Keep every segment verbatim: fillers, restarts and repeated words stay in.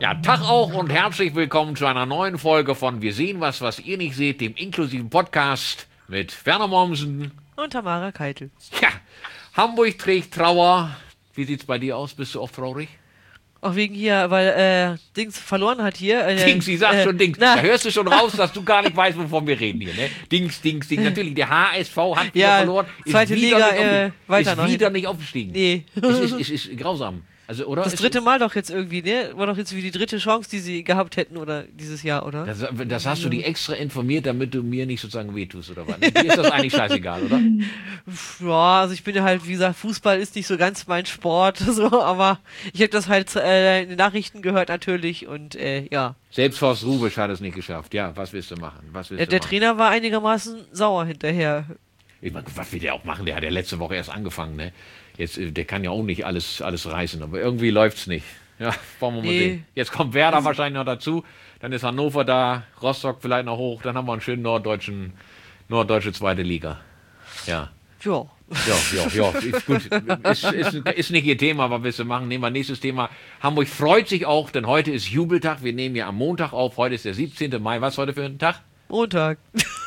Ja, Tag auch und herzlich willkommen zu einer neuen Folge von Wir sehen was, was ihr nicht seht, dem inklusiven Podcast mit Werner Mommsen und Tamara Keitel. Ja, Hamburg trägt Trauer. Wie sieht's bei dir aus? Bist du auch traurig? Auch wegen hier, weil äh, Dings verloren hat hier. Äh, Dings, ich sag äh, schon Dings. Na. Da hörst du schon raus, dass du gar nicht weißt, wovon wir reden hier. Ne? Dings, Dings, Dings. Natürlich, der H S V hat wieder ja, verloren. Ist zweite wieder Liga, nicht äh, weiter ist noch wieder hin. nicht aufgestiegen. Nee. Es ist, es ist grausam. Also, oder? Das Es dritte ist, Mal doch jetzt irgendwie, ne? War doch jetzt wie die dritte Chance, die sie gehabt hätten, oder dieses Jahr, oder? Das, das hast du die extra informiert, damit du mir nicht sozusagen wehtust, oder was? Dir ist das eigentlich scheißegal, oder? Ja, also ich bin ja halt, wie gesagt, Fußball ist nicht so ganz mein Sport, so, aber ich habe das halt äh, in den Nachrichten gehört natürlich und äh, ja. Selbst Horst Rubisch hat es nicht geschafft. Ja, was willst du machen? Was willst Der, du der machen? Trainer war einigermaßen sauer hinterher. Ich meine, was will der auch machen? Der hat ja letzte Woche erst angefangen, ne? Jetzt, der kann ja auch nicht alles, alles reißen, aber irgendwie läuft's nicht. Ja, wollen wir mal Nee. sehen. Jetzt kommt Werder wahrscheinlich noch dazu, dann ist Hannover da, Rostock vielleicht noch hoch, dann haben wir einen schönen norddeutschen, norddeutsche zweite Liga. Ja. Ja. Ja, ja, ja, ist gut. Ist, ist, ist nicht ihr Thema, aber willst du machen? Nehmen wir nächstes Thema. Hamburg freut sich auch, denn heute ist Jubeltag. Wir nehmen ja am Montag auf. Heute ist der siebzehnte Mai. Was ist heute für ein Tag? Montag.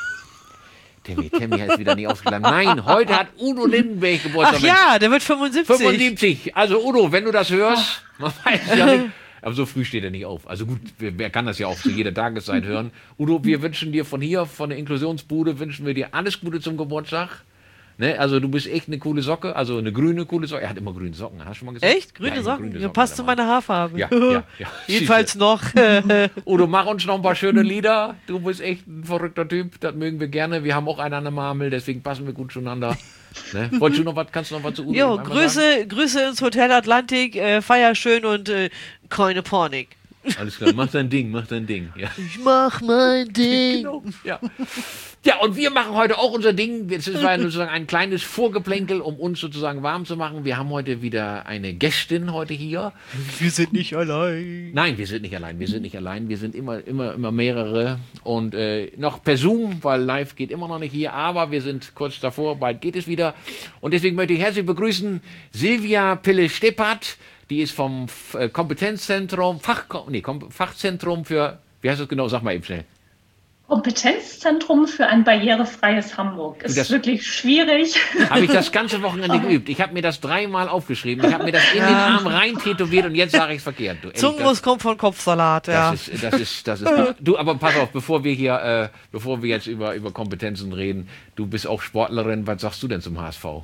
Timmy, Timmy ist wieder nicht ausgegangen. Nein, heute hat Udo Lindenberg Geburtstag. Ach ja, der wird fünfundsiebzig. fünfundsiebzig. Also Udo, wenn du das hörst, man weiß ja nicht. Aber so früh steht er nicht auf. Also gut, wer, wer kann das ja auch zu jeder Tageszeit hören. Udo, wir wünschen dir von hier, von der Inklusionsbude, wünschen wir dir alles Gute zum Geburtstag. Ne, also du bist echt eine coole Socke, also eine grüne coole Socke. Er hat immer grüne Socken, hast du schon mal gesagt? Echt? Grüne Ja, immer Socken? grüne Ja, passt zu meiner Haarfarbe. Ja, ja, ja. Jedenfalls noch. Udo, mach uns noch ein paar schöne Lieder. Du bist echt ein verrückter Typ, das mögen wir gerne. Wir haben auch einen an der Marmel, deswegen passen wir gut zueinander. Ne? Wolltest du noch was, kannst du noch was zu Udo Jo, einmal Grüße, sagen? Grüße ins Hotel Atlantik, äh, feier schön und äh, keine Panik. Alles klar, mach dein Ding, mach dein Ding. Ja. Ich mach mein Ding. Genau, ja. Ja, und wir machen heute auch unser Ding. Es war sozusagen ein kleines Vorgeplänkel, um uns sozusagen warm zu machen. Wir haben heute wieder eine Gästin heute hier. Wir sind nicht allein. Nein, wir sind nicht allein. Wir sind nicht allein. Wir sind immer, immer, immer mehrere. Und äh, noch per Zoom, weil live geht immer noch nicht hier. Aber wir sind kurz davor. Bald geht es wieder. Und deswegen möchte ich herzlich begrüßen Silvia Pille-Steppert. Die ist vom äh, Kompetenzzentrum, Fach, nee, Kom Fachzentrum für, wie heißt das genau? Sag mal eben schnell. Kompetenzzentrum für ein barrierefreies Hamburg. Ist das, wirklich schwierig. Habe ich das ganze Wochenende geübt. Ich habe mir das dreimal aufgeschrieben. Ich habe mir das in den Arm rein tätowiert und jetzt sage ich es verkehrt. Du, Zungenmus kommt von Kopfsalat, ja. Das ist, das ist, das ist, du, aber pass auf, bevor wir hier, äh, bevor wir jetzt über, über Kompetenzen reden, du bist auch Sportlerin. Was sagst du denn zum H S V?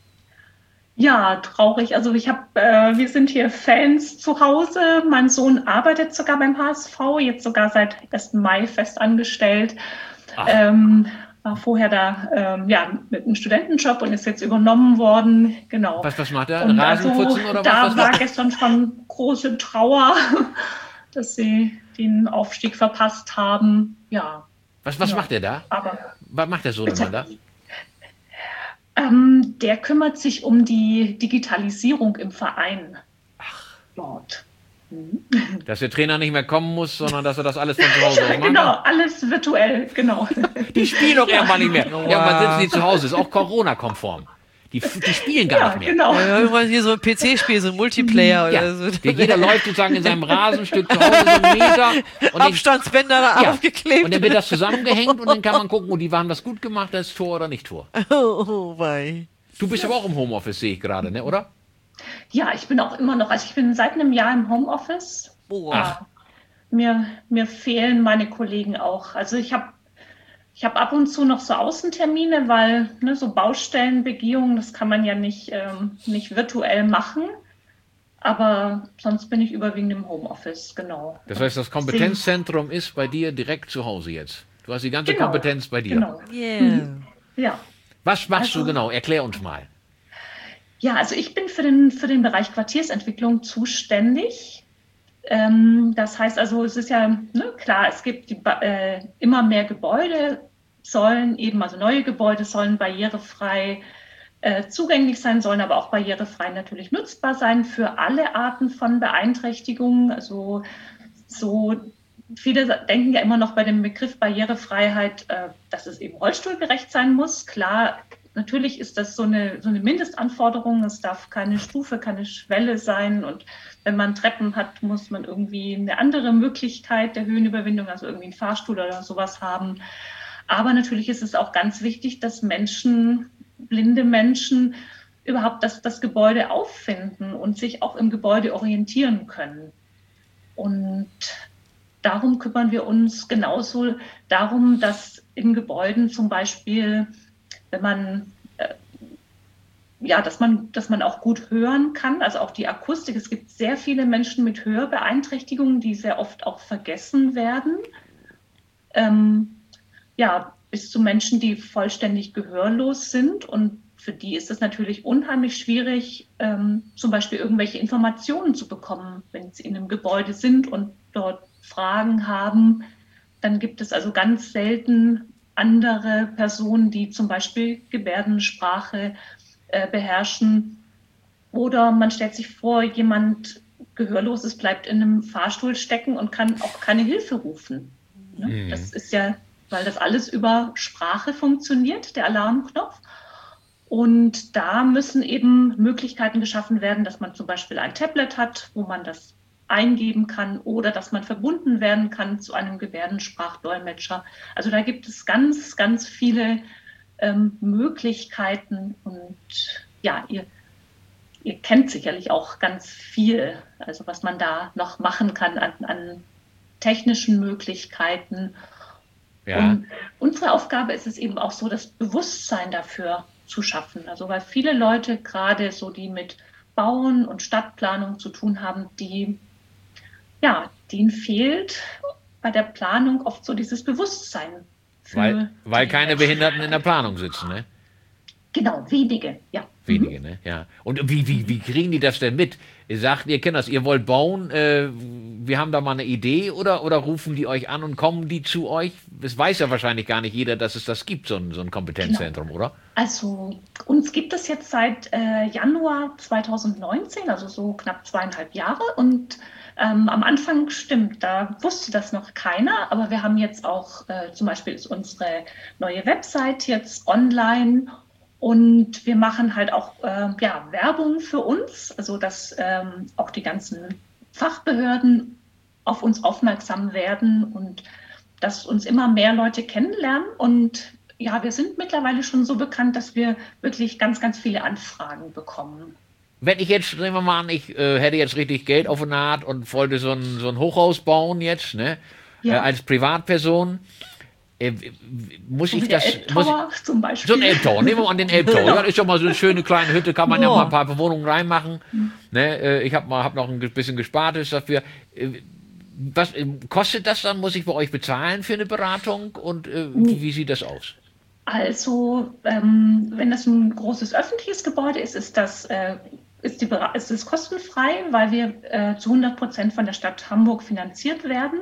Ja, traurig. Also ich habe, äh, wir sind hier Fans zu Hause. Mein Sohn arbeitet sogar beim H S V, jetzt sogar seit ersten Mai fest angestellt. Ähm, war vorher da ähm, ja, mit einem Studentenjob und ist jetzt übernommen worden. Genau. Was, was macht er? Und Rasen also, putzen oder da was? was war macht? gestern schon große Trauer, dass sie den Aufstieg verpasst haben. Ja. Was, was ja. macht er da? Aber Was macht der Sohnemann da? Ähm, der kümmert sich um die Digitalisierung im Verein. Ach, dort. Mhm. Dass der Trainer nicht mehr kommen muss, sondern dass er das alles von zu Hause aus macht. Genau, alles virtuell, genau. Die spielen doch irgendwann nicht mehr. Wow. Irgendwann sitzen die zu Hause, ist auch Corona-konform. Die, die spielen gar Ja, nicht mehr. genau. Ja, irgendwann hier so ein P C-Spiel, so ein Multiplayer Ja, oder so. der, jeder läuft sozusagen in seinem Rasenstück zu Hause so einen Meter. Und den, Abstandsbänder da ja, aufgeklebt. und dann wird das zusammengehängt und dann kann man gucken, oh, die waren das gut gemacht, das ist Tor oder nicht Tor. Oh, oh wei. Du bist aber auch im Homeoffice, sehe ich gerade, ne, oder? Ja, ich bin auch immer noch, also ich bin seit einem Jahr im Homeoffice. Boah. Ach. Mir, mir fehlen meine Kollegen auch. Also ich habe ich hab ab und zu noch so Außentermine, weil ne, so Baustellenbegehungen, das kann man ja nicht, ähm, nicht virtuell machen. Aber sonst bin ich überwiegend im Homeoffice, genau. Das heißt, das Kompetenzzentrum ist bei dir direkt zu Hause jetzt. Du hast die ganze Genau, Kompetenz bei dir. Genau. Yeah. Ja. Was machst Also- du genau? Erklär uns mal. Ja, also ich bin für den, für den Bereich Quartiersentwicklung zuständig. Ähm, das heißt also, es ist ja ne, klar, es gibt die, äh, immer mehr Gebäude, sollen eben, also neue Gebäude sollen barrierefrei äh, zugänglich sein, sollen aber auch barrierefrei natürlich nutzbar sein für alle Arten von Beeinträchtigungen. Also so viele denken ja immer noch bei dem Begriff Barrierefreiheit, äh, dass es eben rollstuhlgerecht sein muss. Klar, natürlich ist das so eine, so eine Mindestanforderung. Es darf keine Stufe, keine Schwelle sein. Und wenn man Treppen hat, muss man irgendwie eine andere Möglichkeit der Höhenüberwindung, also irgendwie einen Fahrstuhl oder sowas haben. Aber natürlich ist es auch ganz wichtig, dass Menschen, blinde Menschen, überhaupt das, das Gebäude auffinden und sich auch im Gebäude orientieren können. Und darum kümmern wir uns genauso darum, dass in Gebäuden zum Beispiel, wenn man, äh, ja, dass man, dass man auch gut hören kann, also auch die Akustik. Es gibt sehr viele Menschen mit Hörbeeinträchtigungen, die sehr oft auch vergessen werden. Ähm, ja, bis zu Menschen, die vollständig gehörlos sind, und für die ist es natürlich unheimlich schwierig, ähm, zum Beispiel irgendwelche Informationen zu bekommen, wenn sie in einem Gebäude sind und dort Fragen haben. Dann gibt es also ganz selten andere Personen, die zum Beispiel Gebärdensprache äh, beherrschen. Oder man stellt sich vor, jemand Gehörloses bleibt in einem Fahrstuhl stecken und kann auch keine Hilfe rufen. Ne? Mhm. Das ist ja, weil das alles über Sprache funktioniert, der Alarmknopf. Und da müssen eben Möglichkeiten geschaffen werden, dass man zum Beispiel ein Tablet hat, wo man das eingeben kann, oder dass man verbunden werden kann zu einem Gebärdensprachdolmetscher. Also da gibt es ganz, ganz viele ähm, Möglichkeiten. Und ja, ihr, ihr kennt sicherlich auch ganz viel, also was man da noch machen kann an, an technischen Möglichkeiten. Ja. Und unsere Aufgabe ist es eben auch so, das Bewusstsein dafür zu schaffen. Also weil viele Leute, gerade so die mit Bauen und Stadtplanung zu tun haben, die, ja, denen fehlt bei der Planung oft so dieses Bewusstsein. Weil, weil keine Menschen. Behinderten in der Planung sitzen, ne? Genau, wenige, ja. Wenige, mhm. ne? Ja. Und wie, wie, wie kriegen die das denn mit? Ihr sagt, ihr kennt das, ihr wollt bauen, äh, wir haben da mal eine Idee, oder, oder rufen die euch an und kommen die zu euch? Das weiß ja wahrscheinlich gar nicht jeder, dass es das gibt, so ein, so ein Kompetenzzentrum, genau. Oder? Also uns gibt es jetzt seit äh, Januar zweitausendneunzehn, also so knapp zweieinhalb Jahre, und ähm, am Anfang stimmt, da wusste das noch keiner, aber wir haben jetzt auch, äh, zum Beispiel ist unsere neue Website jetzt online. Und wir machen halt auch äh, ja, Werbung für uns, also dass ähm, auch die ganzen Fachbehörden auf uns aufmerksam werden und dass uns immer mehr Leute kennenlernen. Und ja, wir sind mittlerweile schon so bekannt, dass wir wirklich ganz, ganz viele Anfragen bekommen. Wenn ich jetzt, nehmen wir mal an, ich äh, hätte jetzt richtig Geld auf der Naht und wollte so ein, so ein Hochhaus bauen jetzt, ne, ja. äh, als Privatperson. Äh, muss so ich das. Muss ich, zum Beispiel. So ein Elbtower, nehmen wir mal an den Elbtower. Genau. Das ist doch mal so eine schöne kleine Hütte, kann man oh. ja mal ein paar Bewohnungen reinmachen. Mhm. Ne, äh, ich habe hab noch ein bisschen Gespartes dafür. Äh, was äh, kostet das dann? Muss ich bei euch bezahlen für eine Beratung? Und äh, mhm. wie sieht das aus? Also, ähm, wenn das ein großes öffentliches Gebäude ist, ist das, äh, ist die, ist das kostenfrei, weil wir äh, zu hundert Prozent von der Stadt Hamburg finanziert werden.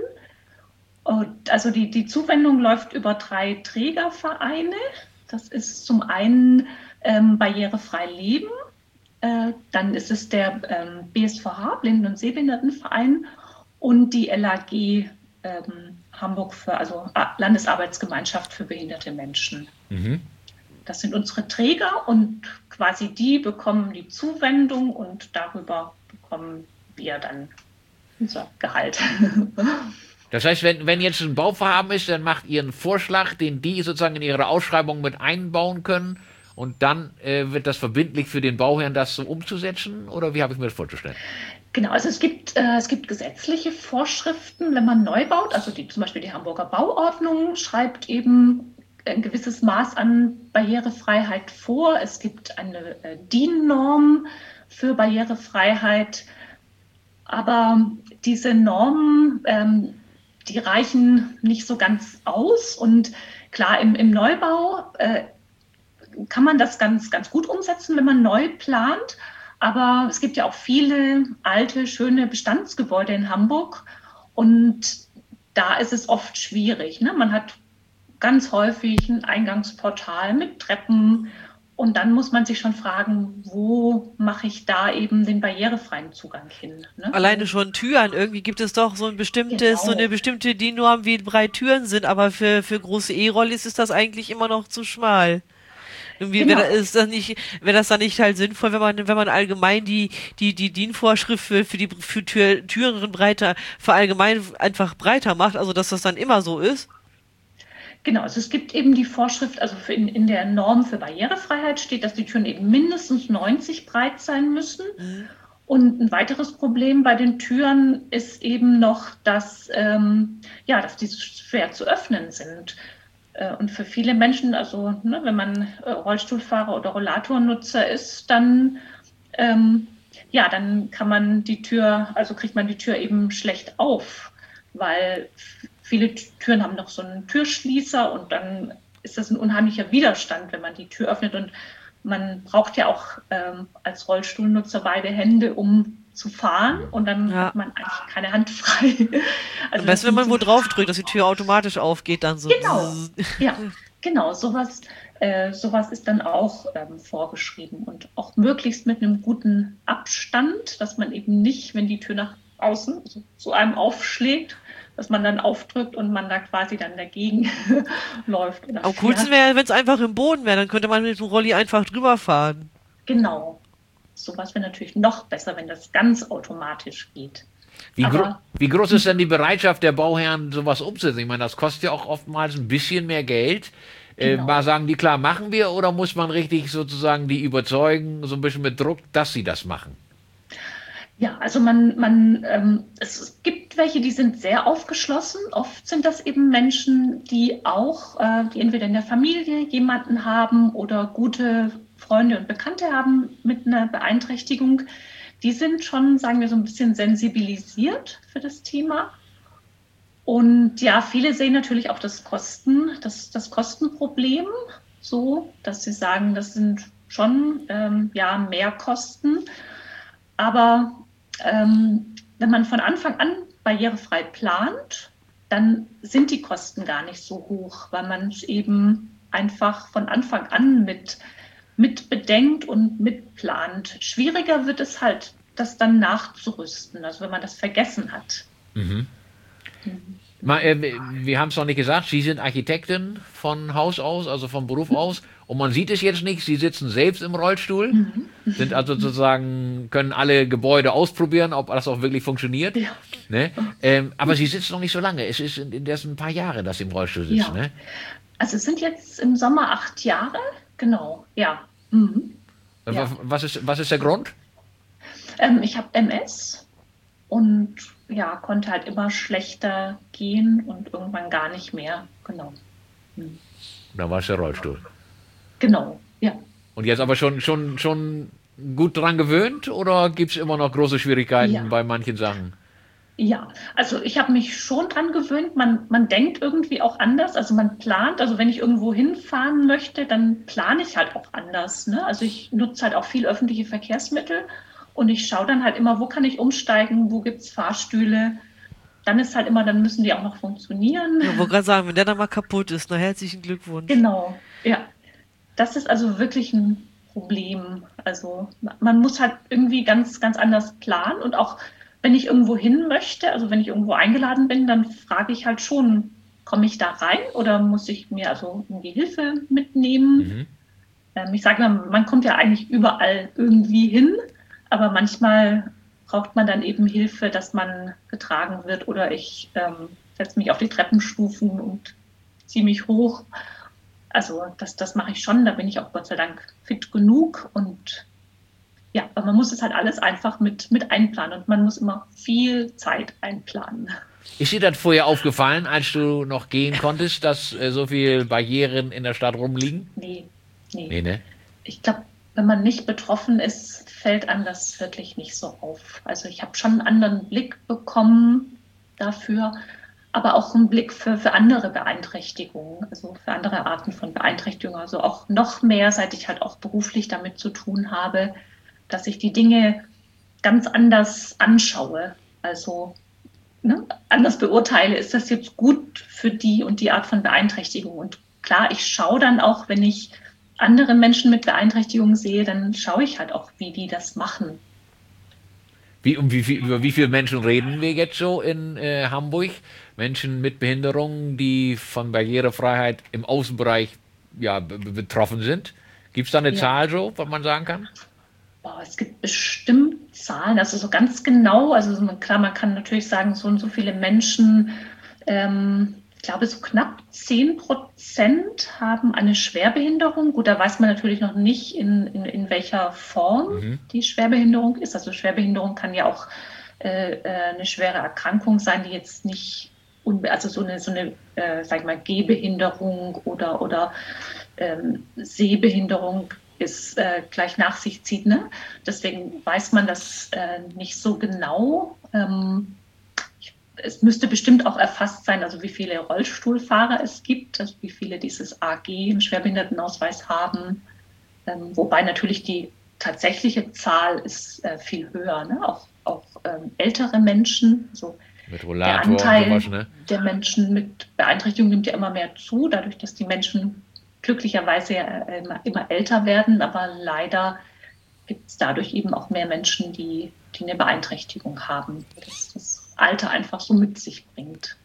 Und also die, die Zuwendung läuft über drei Trägervereine. Das ist zum einen ähm, Barrierefrei Leben, äh, dann ist es der ähm, B S V H, Blinden- und Sehbehindertenverein, und die L A G ähm, Hamburg, für, also Landesarbeitsgemeinschaft für behinderte Menschen. Mhm. Das sind unsere Träger, und quasi die bekommen die Zuwendung, und darüber bekommen wir dann unser Gehalt. Das heißt, wenn, wenn jetzt ein Bauvorhaben ist, dann macht ihr einen Vorschlag, den die sozusagen in ihre Ausschreibung mit einbauen können, und dann äh, wird das verbindlich für den Bauherrn, das so umzusetzen? Oder wie habe ich mir das vorzustellen? Genau, also es gibt, äh, es gibt gesetzliche Vorschriften, wenn man neu baut. Also die, zum Beispiel die Hamburger Bauordnung schreibt eben ein gewisses Maß an Barrierefreiheit vor. Es gibt eine äh, D I N-Norm für Barrierefreiheit. Aber diese Normen, ähm, die reichen nicht so ganz aus. Und klar, im, im Neubau äh, kann man das ganz, ganz gut umsetzen, wenn man neu plant. Aber es gibt ja auch viele alte, schöne Bestandsgebäude in Hamburg. Und da ist es oft schwierig, ne? Man hat ganz häufig ein Eingangsportal mit Treppen. Und dann muss man sich schon fragen, wo mache ich da eben den barrierefreien Zugang hin? Ne? Alleine schon Türen. Irgendwie gibt es doch so ein bestimmtes, genau. so eine bestimmte D I N-Norm, wie breit Türen sind. Aber für, für große E-Rollis ist das eigentlich immer noch zu schmal. Irgendwie Genau. wäre das, das nicht, wäre das dann nicht halt sinnvoll, wenn man, wenn man allgemein die, die, die D I N-Vorschrift für, für die für Tür, Türen breiter, verallgemein einfach breiter macht, also dass das dann immer so ist? Genau, also es gibt eben die Vorschrift, also für in, in der Norm für Barrierefreiheit steht, dass die Türen eben mindestens neunzig breit sein müssen. Mhm. Und ein weiteres Problem bei den Türen ist eben noch, dass, ähm, ja, dass die schwer zu öffnen sind. Äh, und für viele Menschen, also ne, wenn man äh, Rollstuhlfahrer oder Rollatornutzer ist, dann, ähm, ja, dann kann man die Tür, also kriegt man die Tür eben schlecht auf, weil viele Türen haben noch so einen Türschließer und dann ist das ein unheimlicher Widerstand, wenn man die Tür öffnet. Und man braucht ja auch ähm, als Rollstuhlnutzer beide Hände, um zu fahren, und dann Ja. hat man eigentlich keine Hand frei. Also Am besten, wenn man so wo drauf drückt, dass die Tür automatisch aufgeht, dann so. Genau, ja, genau, sowas, äh, sowas ist dann auch ähm, vorgeschrieben und auch möglichst mit einem guten Abstand, dass man eben nicht, wenn die Tür nach außen also zu einem aufschlägt, dass man dann aufdrückt und man da quasi dann dagegen läuft. Oder Am coolsten fährt. wäre, wenn es einfach im Boden wäre, dann könnte man mit dem Rolli einfach drüber fahren. Genau, sowas wäre natürlich noch besser, wenn das ganz automatisch geht. Wie, gro Aber- wie groß ist denn die Bereitschaft der Bauherren, sowas umzusetzen? Ich meine, das kostet ja auch oftmals ein bisschen mehr Geld. Äh, Genau. mal sagen die, klar, machen wir, oder muss man richtig sozusagen die überzeugen, so ein bisschen mit Druck, dass sie das machen? Ja, also man, man ähm, es gibt welche, die sind sehr aufgeschlossen. Oft sind das eben Menschen, die auch, äh, die entweder in der Familie jemanden haben oder gute Freunde und Bekannte haben mit einer Beeinträchtigung. Die sind schon, sagen wir, so ein bisschen sensibilisiert für das Thema. Und ja, viele sehen natürlich auch das Kosten, das, das Kostenproblem, so, dass sie sagen, das sind schon ähm, ja, mehr Kosten. Aber ähm, wenn man von Anfang an barrierefrei plant, dann sind die Kosten gar nicht so hoch, weil man es eben einfach von Anfang an mit, mit bedenkt und mitplant. Schwieriger wird es halt, das dann nachzurüsten, also wenn man das vergessen hat. Mhm. Mal, äh, wir haben es noch nicht gesagt, Sie sind Architektin von Haus aus, also vom Beruf aus. Und man sieht es jetzt nicht, Sie sitzen selbst im Rollstuhl, Mhm. sind also sozusagen, können alle Gebäude ausprobieren, ob das auch wirklich funktioniert. Ja. Ne? Ähm, aber Sie sitzen noch nicht so lange. Es ist in, in dessen ein paar Jahre, dass Sie im Rollstuhl sitzen. Ja. Ne? Also es sind jetzt im Sommer acht Jahre, genau, ja. Mhm. Äh, Ja. Was, ist, was ist der Grund? Ähm, ich habe M S und ja, konnte halt immer schlechter gehen und irgendwann gar nicht mehr. Genau. Mhm. Da war es der Rollstuhl. Genau, ja. Und jetzt aber schon, schon, schon gut dran gewöhnt, oder gibt es immer noch große Schwierigkeiten Ja. bei manchen Sachen? Ja, also ich habe mich schon dran gewöhnt. Man, man denkt irgendwie auch anders. Also man plant, also wenn ich irgendwo hinfahren möchte, dann plane ich halt auch anders. Ne? Also ich nutze halt auch viel öffentliche Verkehrsmittel und ich schaue dann halt immer, wo kann ich umsteigen, wo gibt es Fahrstühle. Dann ist halt immer, dann müssen die auch noch funktionieren. Ich wollte gerade sagen, wenn der dann mal kaputt ist, na herzlichen Glückwunsch. Genau, ja. Das ist also wirklich ein Problem. Also man muss halt irgendwie ganz, ganz anders planen und auch wenn ich irgendwo hin möchte, also wenn ich irgendwo eingeladen bin, dann frage ich halt schon, komme ich da rein oder muss ich mir also irgendwie Hilfe mitnehmen? Mhm. Ähm, ich sage mal, man kommt ja eigentlich überall irgendwie hin, aber manchmal braucht man dann eben Hilfe, dass man getragen wird oder ich ähm, setze mich auf die Treppenstufen und ziehe mich hoch. Also das, das mache ich schon, da bin ich auch Gott sei Dank fit genug und ja, aber man muss es halt alles einfach mit, mit einplanen und man muss immer viel Zeit einplanen. Ist dir das vorher aufgefallen, als du noch gehen konntest, dass äh, so viele Barrieren in der Stadt rumliegen? Nee, nee. Nee, ne? Ich glaube, wenn man nicht betroffen ist, fällt einem das wirklich nicht so auf. Also ich habe schon einen anderen Blick bekommen dafür, aber auch einen Blick für, für andere Beeinträchtigungen, also für andere Arten von Beeinträchtigungen. Also auch noch mehr, seit ich halt auch beruflich damit zu tun habe, dass ich die Dinge ganz anders anschaue. Also ne, anders beurteile, ist das jetzt gut für die und die Art von Beeinträchtigung. Und klar, ich schaue dann auch, wenn ich andere Menschen mit Beeinträchtigungen sehe, dann schaue ich halt auch, wie die das machen. Wie, um wie viel, über wie viele Menschen reden wir jetzt so in äh, Hamburg? Menschen mit Behinderungen, die von Barrierefreiheit im Außenbereich ja, be betroffen sind. Gibt es da eine Ja. Zahl so, was man sagen kann? Boah, es gibt bestimmt Zahlen, also so ganz genau, also man, klar, man kann natürlich sagen, so und so viele Menschen, ähm, ich glaube so knapp zehn Prozent haben eine Schwerbehinderung. Gut, da weiß man natürlich noch nicht, in, in, in welcher Form Mhm. die Schwerbehinderung ist. Also Schwerbehinderung kann ja auch äh, äh, eine schwere Erkrankung sein, die jetzt nicht, unbe also so eine, so eine äh, sag ich mal, Gehbehinderung oder, oder ähm, Sehbehinderung ist, äh, gleich nach sich zieht. Ne? Deswegen weiß man das äh, nicht so genau. Ähm, ich, es müsste bestimmt auch erfasst sein, also wie viele Rollstuhlfahrer es gibt, also wie viele dieses A G im Schwerbehindertenausweis haben. Ähm, wobei natürlich die tatsächliche Zahl ist äh, viel höher. Ne? Auch, auch ähm, ältere Menschen, so Mit der Rollator und Anteil sowas, ne? der Menschen mit Beeinträchtigung nimmt ja immer mehr zu, dadurch, dass die Menschen glücklicherweise ja immer, immer älter werden, aber leider gibt es dadurch eben auch mehr Menschen, die, die eine Beeinträchtigung haben, dass das Alter einfach so mit sich bringt.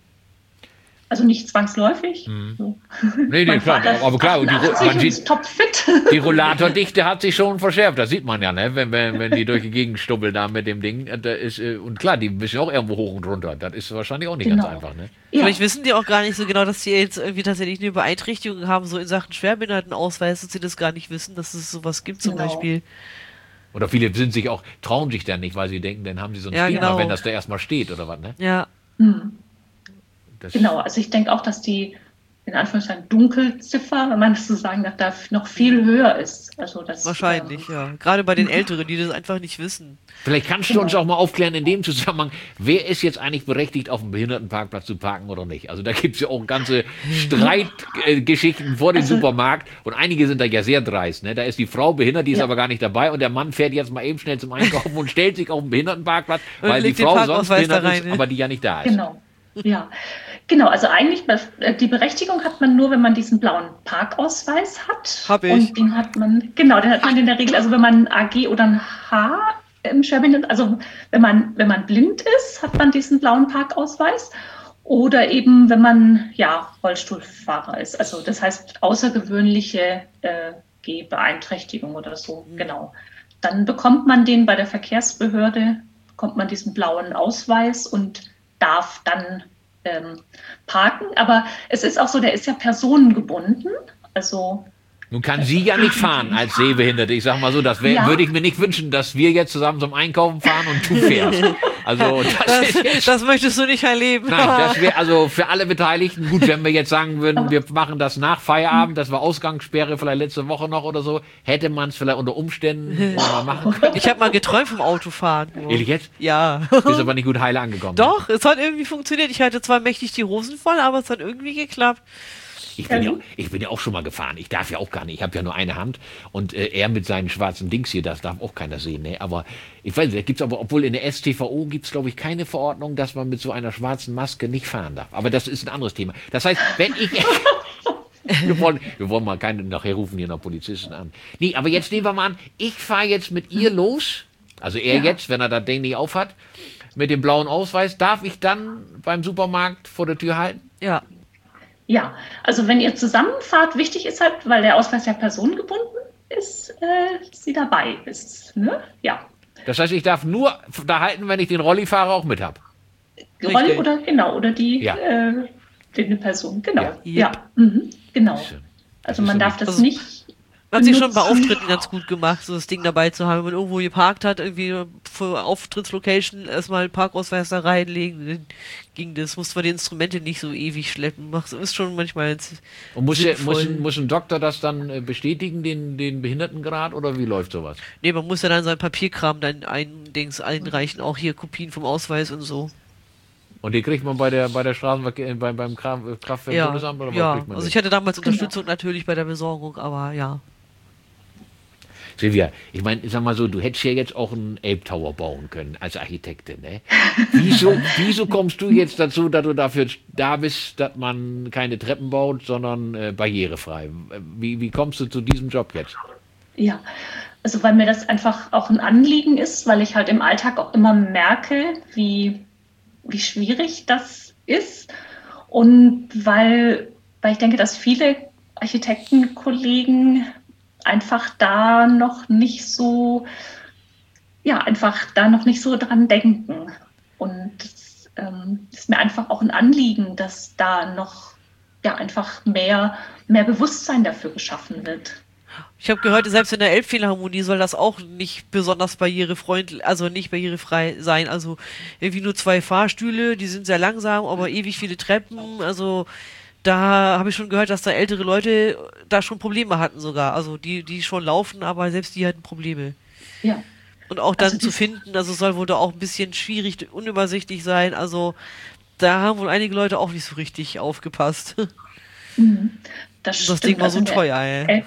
Also nicht zwangsläufig. Mhm. So. Nee, nee, Mein klar, Vater ist aber klar, und die, Ro- achtundachtzig man und sieht, ist topfit. die Rollatordichte hat sich schon verschärft, das sieht man ja, ne? Wenn, wenn, wenn die durch die Gegend stubbeln da mit dem Ding. Da ist, äh, und klar, die müssen auch irgendwo hoch und runter. Das ist wahrscheinlich auch nicht Genau. ganz einfach, ne? Ja, Vielleicht wissen die auch gar nicht so genau, dass sie jetzt irgendwie tatsächlich eine Beeinträchtigung haben, so in Sachen Schwerbehindertenausweis, dass sie das gar nicht wissen, dass es sowas gibt zum Genau. Beispiel. Oder viele sind sich auch, trauen sich dann nicht, weil sie denken, dann haben sie so ein Ja, Stigma, genau. wenn das da erstmal steht oder was, ne? Ja, hm. Das, Genau, also ich denke auch, dass die in Anführungszeichen Dunkelziffer, wenn man das so sagen darf, da noch viel höher ist. Also das, wahrscheinlich, ähm, ja. Gerade bei den Älteren, die das einfach nicht wissen. Vielleicht kannst du uns auch mal aufklären in dem Zusammenhang, wer ist jetzt eigentlich berechtigt, auf dem Behindertenparkplatz zu parken oder nicht? Also da gibt es ja auch ganze Streitgeschichten vor dem Also- Supermarkt und einige sind da ja sehr dreist. Ne? Da ist die Frau behindert, die ist Ja. aber gar nicht dabei und der Mann fährt jetzt mal eben schnell zum Einkaufen und stellt sich auf den Behindertenparkplatz, Und weil die legt den Frau sonst Parkausweis da behindert rein, ist, ne? aber die ja nicht da ist. Genau. Ja, genau. Also eigentlich äh, die Berechtigung hat man nur, wenn man diesen blauen Parkausweis hat. Hab ich. Und den hat man, genau, den hat man in der Regel, also wenn man ein A G oder ein H im Schwerbehindert, also wenn man, wenn man blind ist, hat man diesen blauen Parkausweis. Oder eben, wenn man ja Rollstuhlfahrer ist. Also das heißt außergewöhnliche äh, Gehbeeinträchtigung oder so, Mhm. genau. Dann bekommt man den bei der Verkehrsbehörde, bekommt man diesen blauen Ausweis und darf dann ähm, parken. Aber es ist auch so, der ist ja personengebunden. Also Nun kann sie ja nicht fahren als Sehbehinderte. Ich sag mal so, das wär, Ja. würde ich mir nicht wünschen, dass wir jetzt zusammen zum Einkaufen fahren und du fährst. Also das, Das, ist jetzt, das möchtest du nicht erleben. nein, das wäre also für alle Beteiligten gut, wenn wir jetzt sagen würden, wir machen das nach Feierabend, das war Ausgangssperre vielleicht letzte Woche noch oder so, hätte man es vielleicht unter Umständen mal machen können. Ich habe mal geträumt vom Autofahren. nur. Ehrlich jetzt? Ja. Bist aber nicht gut heile angekommen. Doch, es hat irgendwie funktioniert. Ich hatte zwar mächtig die Hosen voll, aber es hat irgendwie geklappt. Ich bin, ja, ich bin ja auch schon mal gefahren. Ich darf ja auch gar nicht. Ich habe ja nur eine Hand. Und äh, er mit seinen schwarzen Dings hier, das darf auch keiner sehen. Ne? Aber ich weiß nicht, da gibt es aber, obwohl in der S T V O gibt es, glaube ich, keine Verordnung, dass man mit so einer schwarzen Maske nicht fahren darf. Aber das ist ein anderes Thema. Das heißt, wenn ich... wir, wollen, wir wollen mal keine, nachher rufen hier noch Polizisten an. Nee, aber jetzt nehmen wir mal an, ich fahre jetzt mit ihr los. Also er Ja. jetzt, wenn er das Ding nicht aufhat, mit dem blauen Ausweis. Darf ich dann beim Supermarkt vor der Tür halten? Ja. ja, also wenn ihr zusammenfahrt, wichtig ist halt, weil der Ausweis ja personengebunden ist, äh, dass sie dabei ist. Ne? Ja. Das heißt, ich darf nur da halten, wenn ich den Rollifahrer auch mit habe. Rolli Richtig. oder genau, oder die Ja. äh, eine Person, genau. Ja. Ja, mhm, genau. Schön. Also ist man so darf nicht- das Also- nicht. Hat sich schon bei benutzen. Auftritten ganz gut gemacht, so das Ding dabei zu haben. Wenn man irgendwo geparkt hat, irgendwie für Auftrittslocation erstmal einen Parkausweis da reinlegen, dann ging das. Musste man die Instrumente nicht so ewig schleppen. Macht- Ist schon manchmal jetzt Und muss, der, sinnvoll. muss, ein- muss ein Doktor das dann äh, bestätigen, den, den Behindertengrad, oder wie läuft sowas? Nee, man muss ja dann sein Papierkram dann ein Dings einreichen, auch hier Kopien vom Ausweis und so. Und die kriegt man bei der bei der Straßenverkehr, bei, beim Kra- Kraftwerk-Bundesamt oder was ja. kriegt man? Also denn? ich hatte damals Unterstützung natürlich bei der Besorgung, aber ja. Silvia, ich meine, sag mal so, du hättest ja jetzt auch einen Ape Tower bauen können als Architektin, ne? Wieso, wieso kommst du jetzt dazu, dass du dafür da bist, dass man keine Treppen baut, sondern äh, barrierefrei? Wie, wie kommst du zu diesem Job jetzt? Ja, also weil mir das einfach auch ein Anliegen ist, weil ich halt im Alltag auch immer merke, wie, wie schwierig das ist. Und weil, weil ich denke, dass viele Architektenkollegen einfach da noch nicht so, ja, einfach da noch nicht so dran denken. Und es ähm, ist mir einfach auch ein Anliegen, dass da noch ja einfach mehr, mehr Bewusstsein dafür geschaffen wird. Ich habe gehört, selbst in der Elbphilharmonie soll das auch nicht besonders barrierefreundlich, also nicht barrierefrei sein. Also irgendwie nur zwei Fahrstühle, die sind sehr langsam, aber ewig viele Treppen. Also da habe ich schon gehört, dass da ältere Leute da schon Probleme hatten sogar. Also die, die schon laufen, aber selbst die hatten Probleme. Ja. Und auch dann Also zu dies- finden, also es soll wohl da auch ein bisschen schwierig, unübersichtlich sein. Also da haben wohl einige Leute auch nicht so richtig aufgepasst. Mhm. Das, Das stimmt. Ding war Also so in der teuer, ey.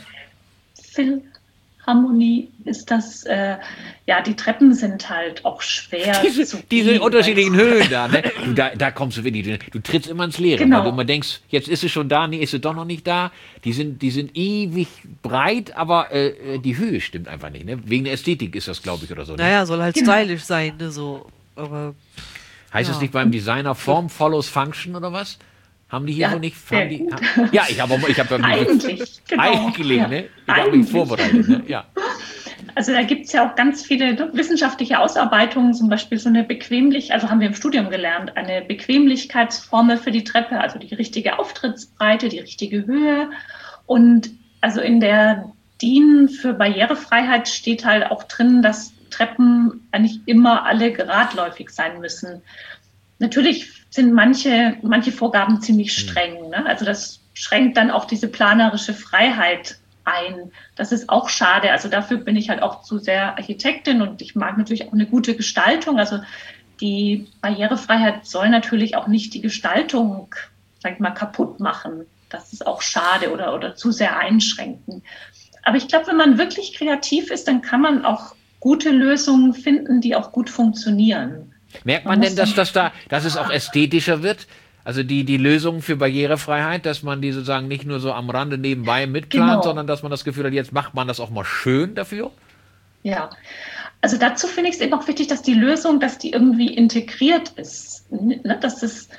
Elbphilharmonie ist das, äh, ja, die Treppen sind halt auch schwer Diese, zu diese gehen, unterschiedlichen weil- Höhen da, ne? Du, da, da kommst du wirklich, du trittst immer ins Leere, Genau. weil du immer denkst, jetzt ist sie schon da, nee, ist sie doch noch nicht da. Die sind, die sind ewig breit, aber äh, die Höhe stimmt einfach nicht, ne? Wegen der Ästhetik ist das, glaube ich, oder so. Ne? Naja, soll halt Genau. stylisch sein, ne, so. Aber Heißt ja. es nicht beim Designer Form follows Function oder was? Haben die hier Ja, so nicht? sehr Haben die, gut. ha, ja, ich habe ich hab Eigentlich, genau. eigentlich, Ja, ne? Ich habe mich eigentlich. vorbereitet, ne? Ja. Also da gibt es ja auch ganz viele wissenschaftliche Ausarbeitungen, zum Beispiel so eine Bequemlich, also haben wir im Studium gelernt, eine Bequemlichkeitsformel für die Treppe, also die richtige Auftrittsbreite, die richtige Höhe. Und also in der D I N für Barrierefreiheit steht halt auch drin, dass Treppen eigentlich immer alle geradläufig sein müssen. Natürlich sind manche, manche Vorgaben ziemlich streng, ne? Also das schränkt dann auch diese planerische Freiheit ein. Das ist auch schade. Also dafür bin ich halt auch zu sehr Architektin und ich mag natürlich auch eine gute Gestaltung. Also die Barrierefreiheit soll natürlich auch nicht die Gestaltung, sag ich mal, kaputt machen. Das ist auch schade oder, oder zu sehr einschränken. Aber ich glaube, wenn man wirklich kreativ ist, dann kann man auch gute Lösungen finden, die auch gut funktionionieren. Merkt Man man denn, muss dass dann- das da, dass es auch ästhetischer wird? Also die, die Lösung für Barrierefreiheit, dass man die sozusagen nicht nur so am Rande nebenbei mitplant, Genau. sondern dass man das Gefühl hat, jetzt macht man das auch mal schön dafür? Ja, also dazu finde ich es eben auch wichtig, dass die Lösung, dass die irgendwie integriert ist, ne? Dass es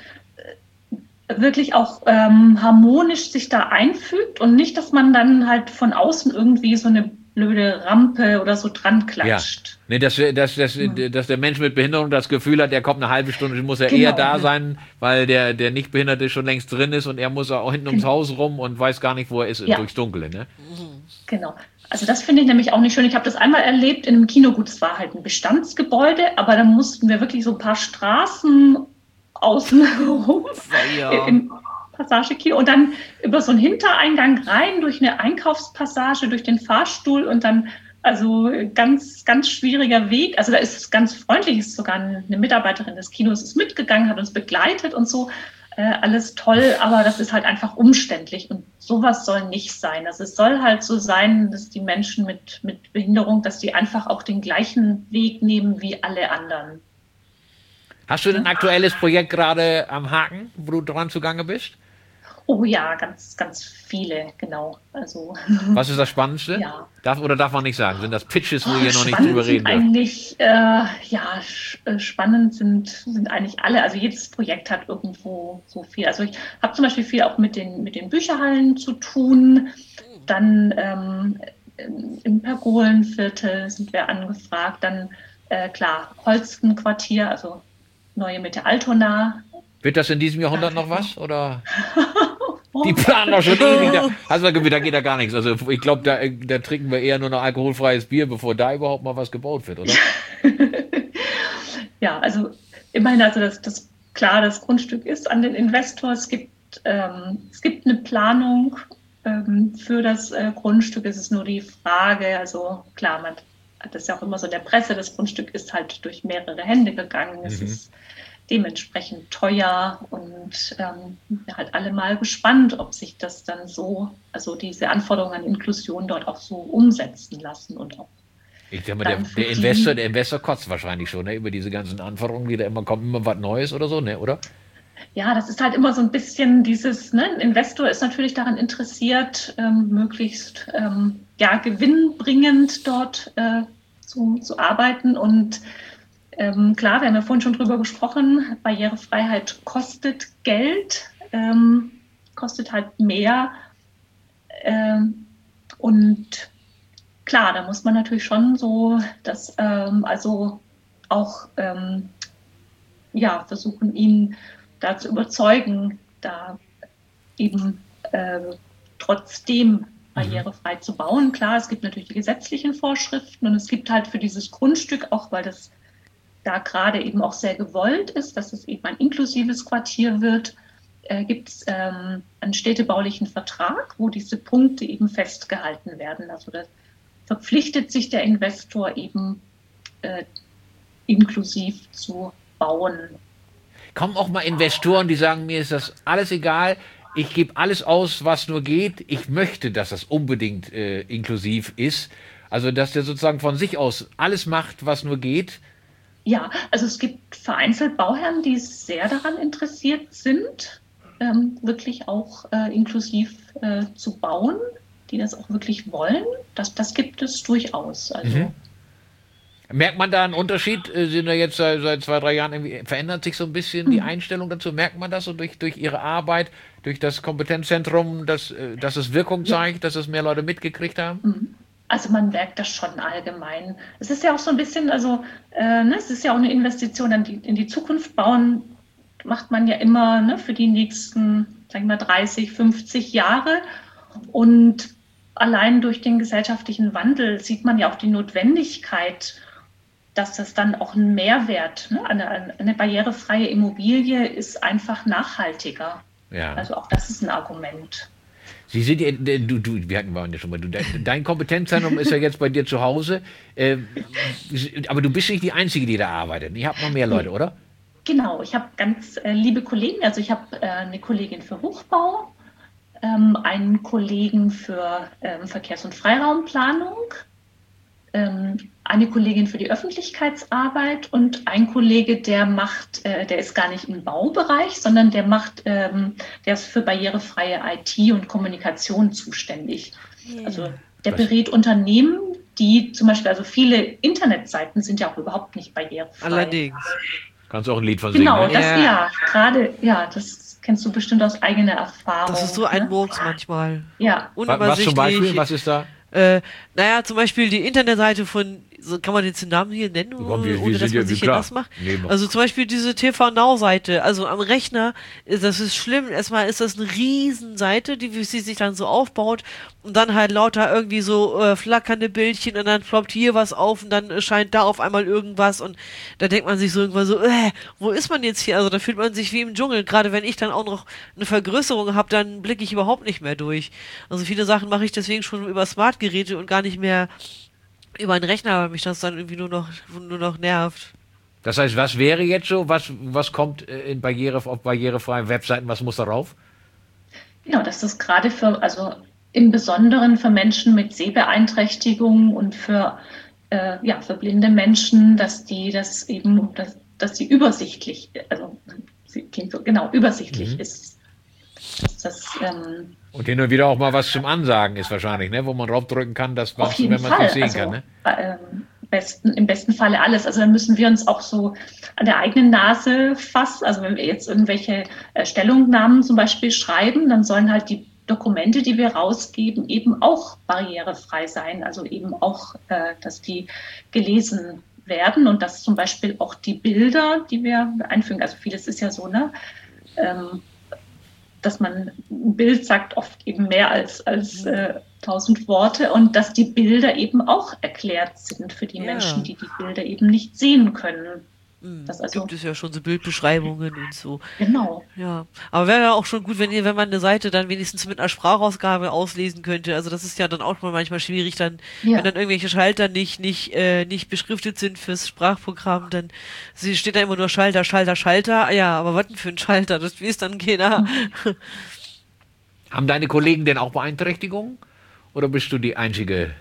äh, wirklich auch ähm, harmonisch sich da einfügt und nicht, dass man dann halt von außen irgendwie so eine blöde Rampe oder so dran klatscht. Nee, dass, dass, dass, dass der Mensch mit Behinderung das Gefühl hat, der kommt eine halbe Stunde, muss er Genau. eher da sein, weil der, der Nichtbehinderte schon längst drin ist und er muss auch hinten ums Genau. Haus rum und weiß gar nicht, wo er ist, Ja. durchs Dunkle. Ne? Genau. Also das finde ich nämlich auch nicht schön. Ich habe das einmal erlebt in einem Kino. Gut, es war halt ein Bestandsgebäude, aber da mussten wir wirklich so ein paar Straßen außen rum Ja. im Passagekino und dann über so einen Hintereingang rein durch eine Einkaufspassage, durch den Fahrstuhl und dann also ganz, ganz schwieriger Weg. Also da ist es ganz freundlich, ist sogar eine Mitarbeiterin des Kinos ist mitgegangen, hat uns begleitet und so. Äh, alles toll, aber das ist halt einfach umständlich und sowas soll nicht sein. Also es soll halt so sein, dass die Menschen mit, mit Behinderung, dass die einfach auch den gleichen Weg nehmen wie alle anderen. Hast du denn ein aktuelles Projekt gerade am Haken, wo du dran zugange bist? Oh ja, ganz, ganz viele, genau. Also Was ist das Spannendste? Ja. Darf, oder darf man nicht sagen? Sind das Pitches, wo Oh, ihr noch nicht spannend drüber sind reden dürft? eigentlich, äh, ja, sch- äh, spannend sind, sind eigentlich alle. Also jedes Projekt hat irgendwo so viel. Also ich habe zum Beispiel viel auch mit den, mit den Bücherhallen zu tun. Dann ähm, im Pergolenviertel sind wir angefragt. Dann, äh, klar, Holstenquartier, also Neue Mitte Altona. Wird das in diesem Jahrhundert noch was? Oder? Oh, Die planen doch schon ewig. Da, also, da geht da gar nichts. Also ich glaube, da, da trinken wir eher nur noch alkoholfreies Bier, bevor da überhaupt mal was gebaut wird, oder? Ja, also immerhin, also das, das klar, das Grundstück ist an den Investor. Es gibt, ähm, es gibt eine Planung ähm, für das äh, Grundstück. Es ist nur die Frage, also klar, man hat das ja auch immer so in der Presse, das Grundstück ist halt durch mehrere Hände gegangen. Es Mhm. ist dementsprechend teuer und ähm, wir halt alle mal gespannt, ob sich das dann so, also diese Anforderungen an Inklusion dort auch so umsetzen lassen und auch Ich sag mal, der, Dann für der die- Investor, der Investor kotzt wahrscheinlich schon, ne? Über diese ganzen Anforderungen, die da immer kommen, immer was Neues oder so, ne? Oder? Ja, das ist halt immer so ein bisschen dieses, ne, ein Investor ist natürlich daran interessiert, ähm, möglichst ähm, ja, gewinnbringend dort äh, zu, zu arbeiten. Und ähm, klar, wir haben ja vorhin schon drüber gesprochen, Barrierefreiheit kostet Geld, ähm, kostet halt mehr. Ähm, und klar, da muss man natürlich schon so, das ähm, also auch ähm, ja, versuchen, ihn da zu überzeugen, da eben äh, trotzdem barrierefrei mhm. zu bauen. Klar, es gibt natürlich die gesetzlichen Vorschriften und es gibt halt für dieses Grundstück, auch weil das da gerade eben auch sehr gewollt ist, dass es eben ein inklusives Quartier wird, äh, gibt es ähm, einen städtebaulichen Vertrag, wo diese Punkte eben festgehalten werden. Also da verpflichtet sich der Investor eben äh, inklusiv zu bauen. Kommen auch mal Investoren, die sagen, mir ist das alles egal, ich gebe alles aus, was nur geht, ich möchte, dass das unbedingt äh, inklusiv ist. Also dass der sozusagen von sich aus alles macht, was nur geht. Ja, also es gibt vereinzelt Bauherren, die sehr daran interessiert sind, ähm, wirklich auch äh, inklusiv äh, zu bauen, die das auch wirklich wollen. Das, das gibt es durchaus. Also mhm. Merkt man da einen Unterschied? Sind da jetzt seit, seit zwei, drei Jahren irgendwie, verändert sich so ein bisschen die Einstellung dazu? Merkt man das so durch, durch Ihre Arbeit, durch das Kompetenzzentrum, dass, dass es Wirkung zeigt, dass es mehr Leute mitgekriegt haben? Also man merkt das schon allgemein. Es ist ja auch so ein bisschen, also äh, ne, es ist ja auch eine Investition in die, in die Zukunft. Bauen macht man ja immer ne, für die nächsten, sagen wir mal, dreißig, fünfzig Jahre. Und allein durch den gesellschaftlichen Wandel sieht man ja auch die Notwendigkeit, dass das dann auch ein Mehrwert, ne? eine, eine barrierefreie Immobilie ist einfach nachhaltiger. Ja. Also auch das ist ein Argument. Sie sind ja, du, du, wir hatten ja schon mal, du, dein Kompetenzzentrum ist ja jetzt bei dir zu Hause, äh, aber du bist nicht die Einzige, die da arbeitet. Ihr habt noch mehr Leute, oder? Genau, ich habe ganz äh, liebe Kollegen, also ich habe äh, eine Kollegin für Hochbau, ähm, einen Kollegen für ähm, Verkehrs- und Freiraumplanung, ähm, eine Kollegin für die Öffentlichkeitsarbeit und ein Kollege, der macht, äh, der ist gar nicht im Baubereich, sondern der macht, ähm, der ist für barrierefreie I T und Kommunikation zuständig. Yeah. Also der berät Unternehmen, die zum Beispiel, also viele Internetseiten sind ja auch überhaupt nicht barrierefrei. Allerdings. Kannst du auch ein Lied von singen? Genau, ne? das ja, ja gerade, ja, das kennst du bestimmt aus eigener Erfahrung. Das ist so ein ne? Murks manchmal. Ja. Was zum Beispiel? Was ist da? Äh, naja, zum Beispiel die Internetseite von, so kann man jetzt den Namen hier nennen, Komm, wir, ohne wir dass man ja, sich klar. hier nass macht. Also zum Beispiel diese T V Now-Seite, also am Rechner, das ist schlimm. Erstmal ist das eine Riesenseite, die wie sie sich dann so aufbaut und dann halt lauter irgendwie so äh, flackernde Bildchen und dann ploppt hier was auf und dann erscheint da auf einmal irgendwas und da denkt man sich so irgendwann so, äh, wo ist man jetzt hier? Also da fühlt man sich wie im Dschungel. Gerade wenn ich dann auch noch eine Vergrößerung habe, dann blicke ich überhaupt nicht mehr durch. Also viele Sachen mache ich deswegen schon über Smartgeräte und gar nicht mehr über einen Rechner, weil mich das dann irgendwie nur noch, nur noch nervt. Das heißt, was wäre jetzt so? Was, was kommt in Barriere, auf barrierefreien Webseiten? Was muss darauf? Genau, das ist gerade für, also im Besonderen für Menschen mit Sehbeeinträchtigungen und für, äh, ja, für blinde Menschen, dass die das eben, dass, dass sie übersichtlich, also sie klingt so, genau, übersichtlich mhm. ist. Dass das, ähm, und hin und wieder auch mal was zum Ansagen ist wahrscheinlich, ne? Wo man draufdrücken kann, dass man, wenn man es nicht sehen also, kann. Ne? Ähm, besten, im besten Falle alles. Also dann müssen wir uns auch so an der eigenen Nase fassen. Also wenn wir jetzt irgendwelche äh, Stellungnahmen zum Beispiel schreiben, dann sollen halt die Dokumente, die wir rausgeben, eben auch barrierefrei sein. Also eben auch, äh, dass die gelesen werden und dass zum Beispiel auch die Bilder, die wir einfügen, also vieles ist ja so, ne? Ähm, dass man ein Bild sagt oft eben mehr als, als äh, tausend Worte und dass die Bilder eben auch erklärt sind für die ja. Menschen, die die Bilder eben nicht sehen können. Das also, gibt es ja schon so Bildbeschreibungen und so. Genau. Ja, aber wäre ja auch schon gut, wenn ihr, wenn man eine Seite dann wenigstens mit einer Sprachausgabe auslesen könnte. Also das ist ja dann auch mal manchmal schwierig, dann, ja. wenn dann irgendwelche Schalter nicht nicht äh, nicht beschriftet sind fürs Sprachprogramm, dann sie steht da immer nur Schalter, Schalter, Schalter. Ja, aber was denn für ein Schalter? Das weiß dann keiner. Mhm. Haben deine Kollegen denn auch Beeinträchtigungen? Oder bist du die einzige?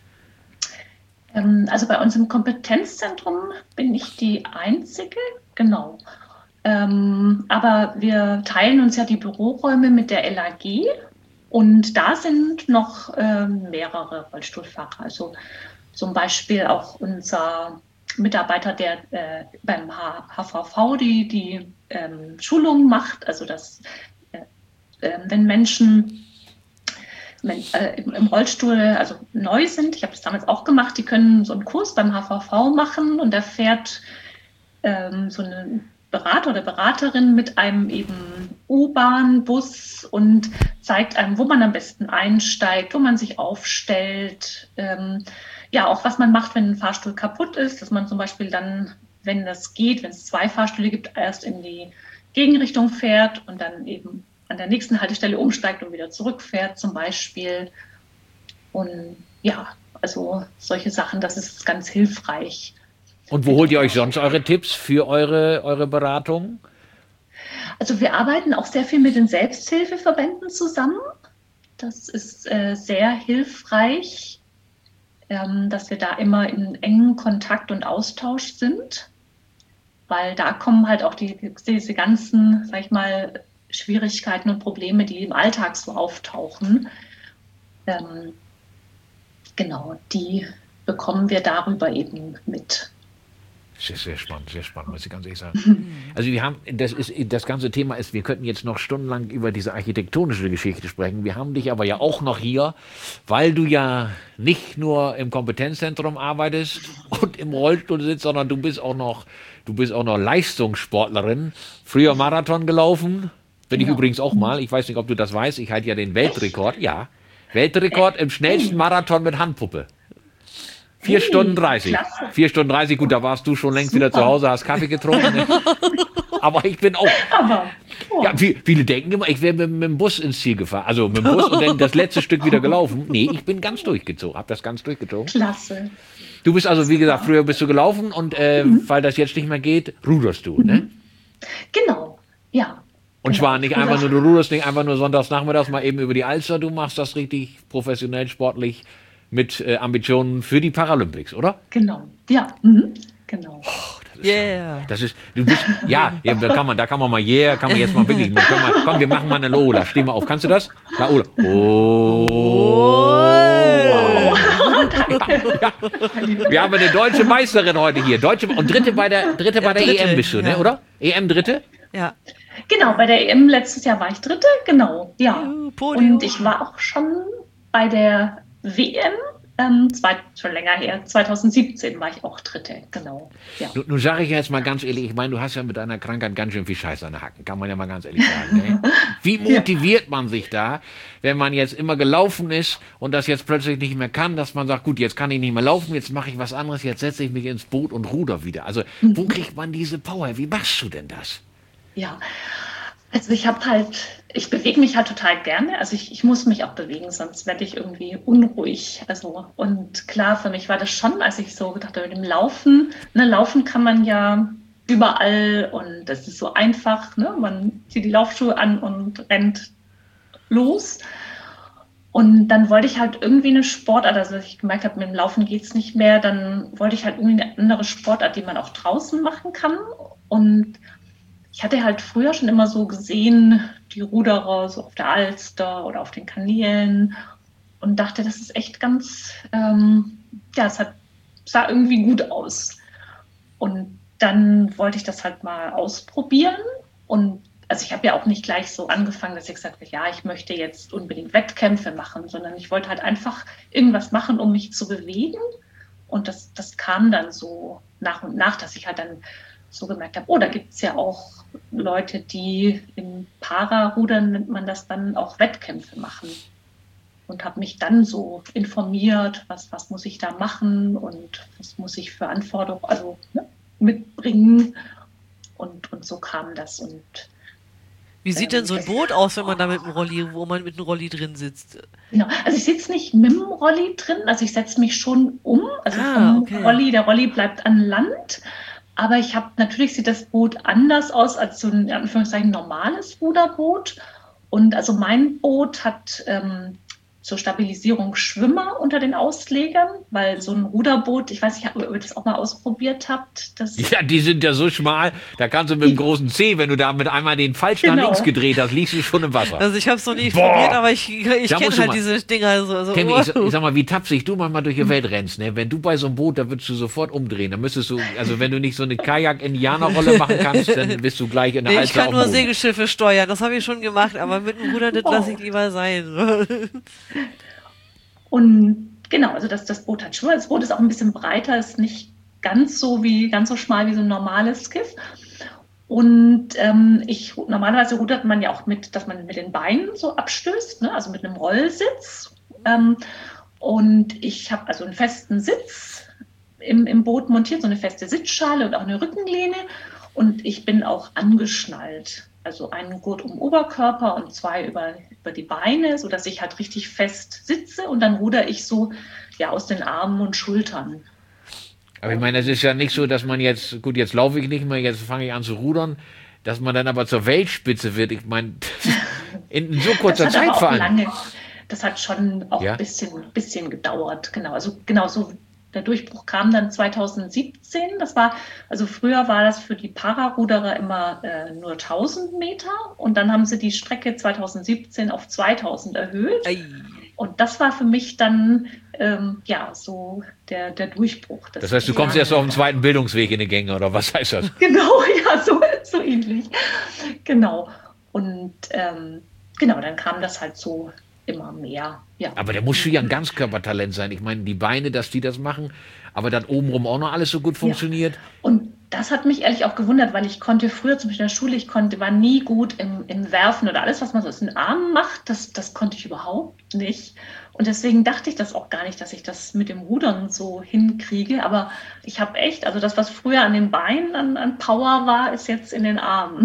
Also bei uns im Kompetenzzentrum bin ich die Einzige, genau. Ähm, aber wir teilen uns ja die Büroräume mit der L A G und da sind noch ähm, mehrere Rollstuhlfahrer. Also zum Beispiel auch unser Mitarbeiter, der äh, beim H V V die, die ähm, Schulung macht, also dass äh, äh, wenn Menschen äh, im, im Rollstuhl also neu sind, ich habe das damals auch gemacht, die können so einen Kurs beim H V V machen und da fährt ähm, so eine Berater oder Beraterin mit einem eben U-Bahn, Bus und zeigt einem, wo man am besten einsteigt, wo man sich aufstellt. Ähm, ja, auch was man macht, wenn ein Fahrstuhl kaputt ist, dass man zum Beispiel dann, wenn das geht, wenn es zwei Fahrstühle gibt, erst in die Gegenrichtung fährt und dann eben an der nächsten Haltestelle umsteigt und wieder zurückfährt zum Beispiel. Und ja, also solche Sachen, das ist ganz hilfreich. Und wo holt ihr euch sonst eure Tipps für eure, eure Beratung? Also wir arbeiten auch sehr viel mit den Selbsthilfeverbänden zusammen. Das ist äh, sehr hilfreich, ähm, dass wir da immer in engen Kontakt und Austausch sind, weil da kommen halt auch die, diese ganzen, sag ich mal, Schwierigkeiten und Probleme, die im Alltag so auftauchen. Ähm, genau, die bekommen wir darüber eben mit. Sehr, sehr spannend, sehr spannend, muss ich ganz ehrlich sagen. Also wir haben, das ist, das ganze Thema ist, wir könnten jetzt noch stundenlang über diese architektonische Geschichte sprechen. Wir haben dich aber ja auch noch hier, weil du ja nicht nur im Kompetenzzentrum arbeitest und im Rollstuhl sitzt, sondern du bist auch noch, du bist auch noch Leistungssportlerin. Früher Marathon gelaufen, bin Genau. ich übrigens auch mal. Ich weiß nicht, ob du das weißt. Ich halte ja den Weltrekord. Ja, Weltrekord im schnellsten Marathon mit Handpuppe. Vier Hey, Stunden dreißig. klasse. Vier Stunden dreißig, gut, da warst du schon längst wieder Super. zu Hause, hast Kaffee getrunken. Ne? Aber ich bin auch. Aber oh, Ja, viel- viele denken immer, ich wäre mit, mit dem Bus ins Ziel gefahren. Also mit dem Bus und dann das letzte Stück wieder gelaufen. Nee, ich bin ganz durchgezogen, hab das ganz durchgezogen. klasse. Du bist also, wie gesagt, früher bist du gelaufen und äh, weil das jetzt nicht mehr geht, ruderst du, ne? Genau, ja. Und genau. zwar nicht einfach nur, du ruderst nicht einfach nur sonntags nachmittags mal eben über die Alster, du machst das richtig professionell, sportlich mit äh, Ambitionen für die Paralympics, oder? Genau, ja, mhm. genau. Yeah. Das ist, du bist, ja, ja, da kann man, da kann man mal, yeah, kann man jetzt mal wirklich, wir können mal, komm, wir machen mal eine Lola, steh mal auf, kannst du das? Lola. Oh. Ja. Wir haben eine deutsche Meisterin heute hier, deutsche und dritte bei der, dritte bei der Dritte, E M bist du, ne, ja. oder? E M dritte? Ja. Genau, bei der E M letztes Jahr war ich Dritte, genau, ja. Juhu, Podium. Und ich war auch schon bei der W M, ähm, zwei, schon länger her, zwanzig siebzehn war ich auch Dritte, genau, ja. Nun, nun sage ich jetzt mal ganz ehrlich, ich meine, du hast ja mit deiner Krankheit ganz schön viel Scheiß an den Hacken, kann man ja mal ganz ehrlich sagen. Ne? Wie motiviert man sich da, wenn man jetzt immer gelaufen ist und das jetzt plötzlich nicht mehr kann, dass man sagt, gut, jetzt kann ich nicht mehr laufen, jetzt mache ich was anderes, jetzt setze ich mich ins Boot und ruder wieder. Also, wo kriegt man diese Power? Wie machst du denn das? Ja, also ich habe halt, ich bewege mich halt total gerne. Also ich, ich muss mich auch bewegen, sonst werde ich irgendwie unruhig. Also und klar, für mich war das schon, als ich so gedacht habe, mit dem Laufen, ne, laufen kann man ja überall und das ist so einfach, ne? Man zieht die Laufschuhe an und rennt los. Und dann wollte ich halt irgendwie eine Sportart, also als ich gemerkt habe, mit dem Laufen geht es nicht mehr, dann wollte ich halt irgendwie eine andere Sportart, die man auch draußen machen kann. Und ich hatte halt früher schon immer so gesehen, die Ruderer so auf der Alster oder auf den Kanälen und dachte, das ist echt ganz, ähm, ja, es hat, sah irgendwie gut aus. Und dann wollte ich das halt mal ausprobieren und also ich habe ja auch nicht gleich so angefangen, dass ich gesagt habe, ja, ich möchte jetzt unbedingt Wettkämpfe machen, sondern ich wollte halt einfach irgendwas machen, um mich zu bewegen und das, das kam dann so nach und nach, dass ich halt dann so gemerkt habe, oh, da gibt es ja auch Leute, die im Para-Rudern, nennt man das dann, auch Wettkämpfe machen. Und habe mich dann so informiert, was, was muss ich da machen und was muss ich für Anforderungen also, ne, mitbringen. Und, und so kam das. Und Wie sieht denn so ein Boot aus, wenn man da mit einem Rolli, wo man mit einem Rolli drin sitzt? genau, also ich sitze nicht mit dem Rolli drin, also ich setze mich schon um. Also Ah, vom okay. Rolli, der Rolli bleibt an Land. Aber ich habe, natürlich sieht das Boot anders aus als so ein, in Anführungszeichen, normales Ruderboot. Und also mein Boot hat ähm, zur Stabilisierung Schwimmer unter den Auslegern, weil so ein Ruderboot, ich weiß nicht, ob ihr das auch mal ausprobiert habt. Das Ja, die sind ja so schmal, da kannst du mit dem großen C, wenn du da mit einmal den falsch nach Genau. links gedreht hast, liegst du schon im Wasser. Also ich habe es noch nie Boah. probiert, aber ich, ich Da kenne musst du halt mal- diese Dinger so. so Kenny, ich, wow. ich sag mal, wie tapsig du manchmal durch die Welt rennst, ne? Wenn du bei so einem Boot, da würdest du sofort umdrehen. Da müsstest du, also wenn du nicht so eine Kajak-Indianer-Rolle machen kannst, dann bist du gleich in der Nee, ich Alster kann auf dem nur Boden. Segelschiffe steuern, das habe ich schon gemacht, aber mit dem Ruder, das lasse ich lieber sein. Und genau, also das, das Boot hat Schuhe. Das Boot ist auch ein bisschen breiter, ist nicht ganz so wie ganz so schmal wie so ein normales Skiff. Und ähm, ich normalerweise rudert man ja auch mit, dass man mit den Beinen so abstößt, ne? Also mit einem Rollsitz. Ähm, und ich habe also einen festen Sitz im, im Boot montiert, so eine feste Sitzschale und auch eine Rückenlehne. Und ich bin auch angeschnallt. Also einen Gurt um den Oberkörper und zwei über, über die Beine, sodass ich halt richtig fest sitze. Und dann ruder ich so ja, aus den Armen und Schultern. Aber ich meine, es ist ja nicht so, dass man jetzt, gut, jetzt laufe ich nicht mehr, jetzt fange ich an zu rudern, dass man dann aber zur Weltspitze wird. Ich meine, in so kurzer das hat Zeit aber auch vor allem. lange, das hat schon auch Ja? ein bisschen, bisschen gedauert. Genau, also genau so. Der Durchbruch kam dann zweitausendsiebzehn. Das war, also früher war das für die Pararuderer immer äh, nur tausend Meter und dann haben sie die Strecke zweitausendsiebzehn auf zweitausend erhöht. Ei. Und das war für mich dann ähm, ja so der, der Durchbruch. Das heißt, du kommst erst auf den zweiten Bildungsweg in die Gänge, oder was heißt das? Genau, ja, so, so ähnlich. Genau. Und ähm, genau, dann kam das halt so immer mehr. Ja. Aber der muss schon ja ein Ganzkörpertalent sein. Ich meine, die Beine, dass die das machen, aber dann obenrum auch noch alles so gut funktioniert. Ja. Und das hat mich ehrlich auch gewundert, weil ich konnte früher zum Beispiel in der Schule, ich konnte, war nie gut im, im Werfen oder alles, was man so aus den Armen macht, das, das konnte ich überhaupt nicht. Und deswegen dachte ich das auch gar nicht, dass ich das mit dem Rudern so hinkriege. Aber ich habe echt, also das, was früher an den Beinen an, an Power war, ist jetzt in den Armen.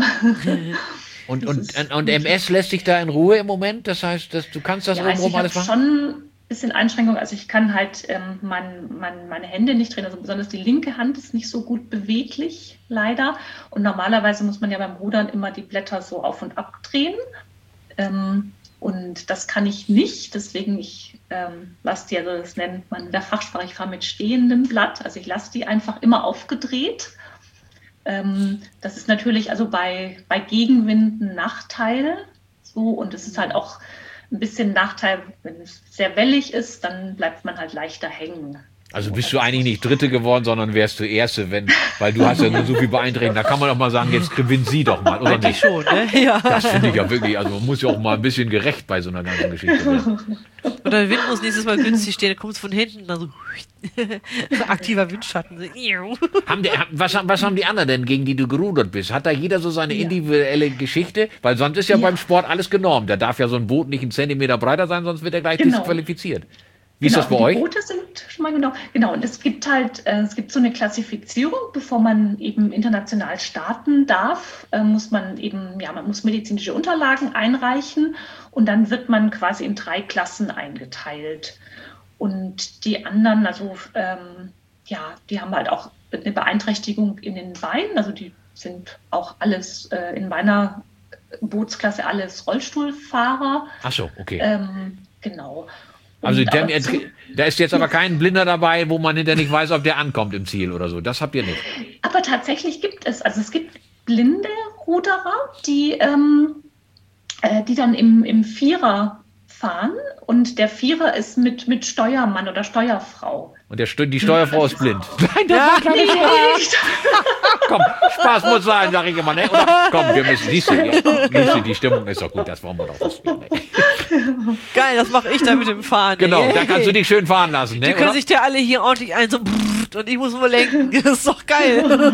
Und, und, und, und M S lässt dich da in Ruhe im Moment? Das heißt, dass du kannst das ja, also obenrum ich alles habe machen? schon ein bisschen Einschränkung. Also ich kann halt ähm, mein, mein, meine Hände nicht drehen. Also besonders die linke Hand ist nicht so gut beweglich, leider. Und normalerweise muss man ja beim Rudern immer die Blätter so auf und ab drehen. Ähm, und das kann ich nicht. Deswegen, ich ähm, lasse die, also das nennt man in der Fachsprache, ich fahre mit stehendem Blatt. Also ich lasse die einfach immer aufgedreht. Ähm, das ist natürlich also bei, bei Gegenwind ein Nachteil. So, und es ist halt auch ein bisschen Nachteil, wenn es sehr wellig ist, dann bleibt man halt leichter hängen. Also bist du eigentlich nicht Dritte geworden, sondern wärst du Erste, wenn, weil du hast ja nur so viel beeinträchtigt. Da kann man doch mal sagen, jetzt gewinnt sie doch mal, oder Eigentlich nicht? schon, ne? Ja. Das finde ich ja wirklich, also man muss ja auch mal ein bisschen gerecht bei so einer ganzen Geschichte sein. Und der Wind muss nächstes Mal günstig stehen, dann kommt es von hinten, dann so, so aktiver Windschatten. So. Haben die, was, haben- was haben die anderen denn, gegen die du gerudert bist? Hat da jeder so seine Ja. individuelle Geschichte? Weil sonst ist ja, Ja. beim Sport alles genormt. Da darf ja so ein Boot nicht einen Zentimeter breiter sein, sonst wird er gleich Genau. disqualifiziert. Wie Genau, ist das bei die euch? Boote sind schon mal genau. Genau, und es gibt halt, äh, es gibt so eine Klassifizierung, bevor man eben international starten darf, äh, muss man eben, ja, man muss medizinische Unterlagen einreichen und dann wird man quasi in drei Klassen eingeteilt. Und die anderen, also ähm, ja, die haben halt auch eine Beeinträchtigung in den Beinen, also die sind auch alles äh, in meiner Bootsklasse alles Rollstuhlfahrer. Ach so, okay. Ähm, genau. Also Und der, aber zu- da ist jetzt aber kein Blinder dabei, wo man hinterher nicht weiß, ob der ankommt im Ziel oder so. Das habt ihr nicht. Aber tatsächlich gibt es, also es gibt blinde Ruderer, die, ähm, äh, die dann im, im Vierer fahren und der Vierer ist mit, mit Steuermann oder Steuerfrau. Und der, Steu- die Steuerfrau ist blind. Nein, das Ja, war kleine Nee, nicht. Komm, Spaß muss sein, sag ich immer, ne? Oder? Komm, wir müssen, siehst du, ja, Lucy, die Stimmung ist doch gut, das wollen wir doch verstehen, ne? Geil, das mache ich da mit dem Fahren. Genau, ey. da kannst du dich schön fahren lassen, ne? Die können oder? sich ja alle hier ordentlich ein, so brrrt, und ich muss nur lenken. Das ist doch geil.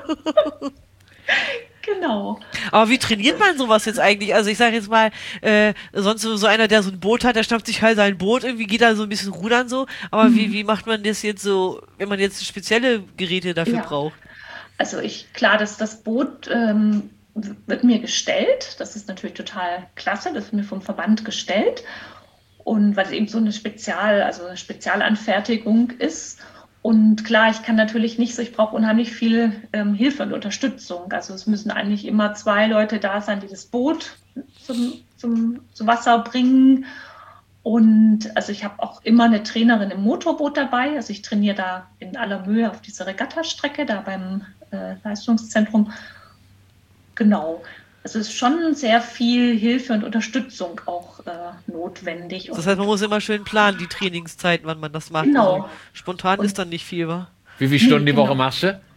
Genau. Aber wie trainiert man sowas jetzt eigentlich? Also ich sage jetzt mal, äh, sonst so, so einer, der so ein Boot hat, der schnappt sich halt sein Boot, irgendwie geht da so ein bisschen rudern so. Aber Mhm. wie, wie macht man das jetzt so, wenn man jetzt spezielle Geräte dafür Ja. braucht? Also ich, klar, das, das Boot ähm, wird mir gestellt. Das ist natürlich total klasse. Das wird mir vom Verband gestellt. Und weil es eben so eine Spezial, also eine Spezialanfertigung ist. Und klar, ich kann natürlich nicht so, ich brauche unheimlich viel ähm, Hilfe und Unterstützung. Also es müssen eigentlich immer zwei Leute da sein, die das Boot zum, zum, zum Wasser bringen. Und also ich habe auch immer eine Trainerin im Motorboot dabei. Also ich trainiere da in aller Mühe auf dieser Regattastrecke, da beim äh, Leistungszentrum. Genau. Also es ist schon sehr viel Hilfe und Unterstützung auch äh, notwendig. Das heißt, man muss immer schön planen, die Trainingszeiten, wann man das macht. Genau. Also spontan Und- ist dann nicht viel, wa? Wie viele Stunden die Nee, Woche genau. machst du?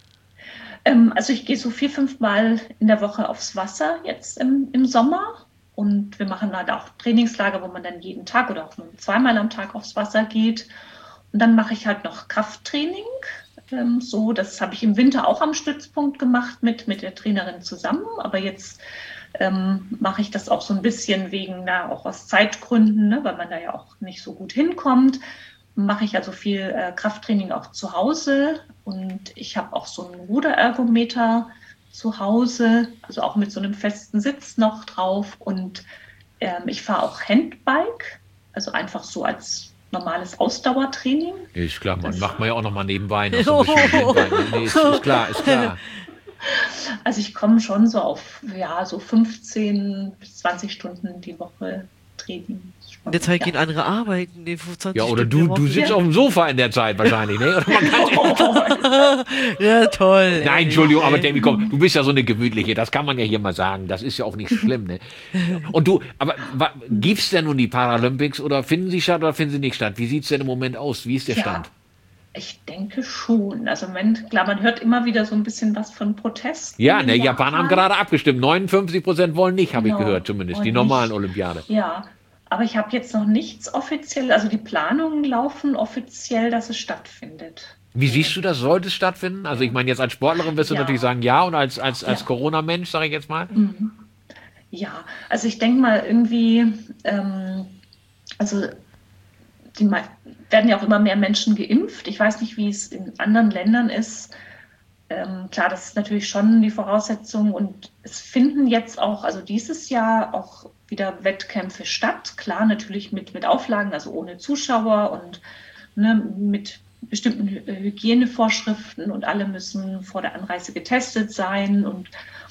Ähm, also ich gehe so vier, fünf Mal in der Woche aufs Wasser jetzt im, im Sommer. Und wir machen halt auch Trainingslager, wo man dann jeden Tag oder auch nur zweimal am Tag aufs Wasser geht. Und dann mache ich halt noch Krafttraining. Ähm, so, das habe ich im Winter auch am Stützpunkt gemacht mit, mit der Trainerin zusammen. Aber jetzt ähm, mache ich das auch so ein bisschen wegen, na, auch aus Zeitgründen, ne, weil man da ja auch nicht so gut hinkommt. Mache ich also viel äh, Krafttraining auch zu Hause. Und ich habe auch so einen Ruderergometer zu Hause, also auch mit so einem festen Sitz noch drauf. Und ähm, ich fahre auch Handbike, also einfach so als normales Ausdauertraining. Ist klar, man das macht man ja auch noch mal nebenbei. Noch so ein bisschen Handbike. Nee, ist, ist klar, ist klar. Also ich komme schon so auf ja, so fünfzehn bis zwanzig Stunden die Woche Training. In der Zeit ja. gehen andere arbeiten. Nee, ja, oder du, du sitzt ja. auf dem Sofa in der Zeit wahrscheinlich, ne? Oder man kann ja, toll. Nein, Entschuldigung, aber Demi, komm, du bist ja so eine gemütliche, das kann man ja hier mal sagen. Das ist ja auch nicht schlimm, ne? Und du, aber gibt es denn nun die Paralympics oder finden sie statt oder finden sie nicht statt? Wie sieht es denn im Moment aus? Wie ist der ja. Stand? Ich denke schon. Also, Moment, klar, man hört immer wieder so ein bisschen was von Protesten. Ja, ne, Japaner haben gerade abgestimmt. neunundfünfzig Prozent wollen nicht, habe genau. ich gehört, zumindest. Und die normalen nicht. Olympiade. Ja, aber ich habe jetzt noch nichts offiziell, also die Planungen laufen offiziell, dass es stattfindet. Wie siehst du das? Sollte es stattfinden? Also, ich meine, jetzt als Sportlerin wirst du ja. natürlich sagen, ja, und als, als, als ja. Corona-Mensch, sage ich jetzt mal. Mhm. Ja, also ich denke mal irgendwie, ähm, also die werden ja auch immer mehr Menschen geimpft. Ich weiß nicht, wie es in anderen Ländern ist. Ähm, klar, das ist natürlich schon die Voraussetzung und es finden jetzt auch, also dieses Jahr auch wieder Wettkämpfe statt. Klar, natürlich mit, mit Auflagen, also ohne Zuschauer und ne, mit bestimmten Hygienevorschriften und alle müssen vor der Anreise getestet sein. Und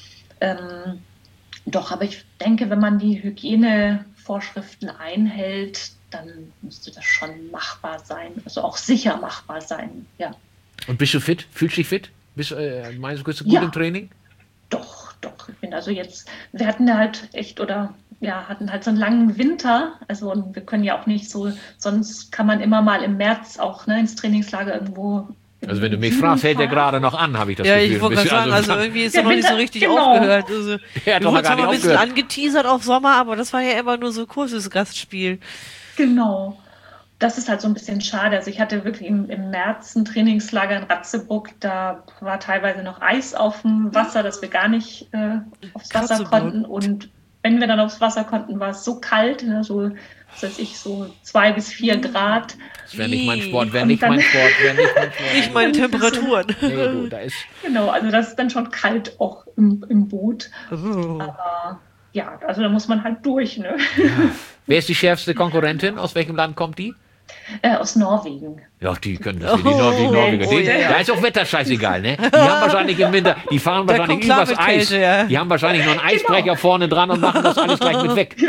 ähm, doch, aber ich denke, wenn man die Hygienevorschriften einhält, dann müsste das schon machbar sein, also auch sicher machbar sein, ja. Und bist du fit? Fühlst du dich fit? Bist, äh, meinst du, bist du gut ja. im Training? Doch, doch. Ich bin also jetzt, wir hatten ja halt echt, oder ja, hatten halt so einen langen Winter, also und wir können ja auch nicht so, sonst kann man immer mal im März auch ne, ins Trainingslager irgendwo. Also wenn du mich fragst, hält der gerade noch an, habe ich das ja, Gefühl. Ja, ich wollte gerade sagen, also, also irgendwie ist er noch nicht so richtig genau. aufgehört. Also, ja, wir wurden zwar mal ein bisschen angeteasert auf Sommer, aber das war ja immer nur so ein kurzes Gastspiel. Genau. Das ist halt so ein bisschen schade. Also ich hatte wirklich im, im März ein Trainingslager in Ratzeburg, da war teilweise noch Eis auf dem Wasser, dass wir gar nicht äh, aufs Wasser Ratzeburg. konnten. Und wenn wir dann aufs Wasser konnten, war es so kalt, ne, so, was weiß ich, so zwei bis vier Grad. Das wäre nicht mein Sport, wäre nicht mein Sport, wäre nicht mein Sport. Nicht meine Temperaturen. Nee, du, da ist genau, also das ist dann schon kalt auch im, im Boot. Oh. Aber ja, also da muss man halt durch. Ne? Ja. Wer ist die schärfste Konkurrentin? Aus welchem Land kommt die? Äh, aus Norwegen. Ja, die können das. Die, Nor die Norweger. Oh, ja. Da ist auch Wetter scheißegal, ne? Die haben wahrscheinlich im Winter, die fahren wahrscheinlich übers Eis. Kälte, ja. Die haben wahrscheinlich noch einen Eisbrecher genau. vorne dran und machen das alles gleich mit weg. Ja.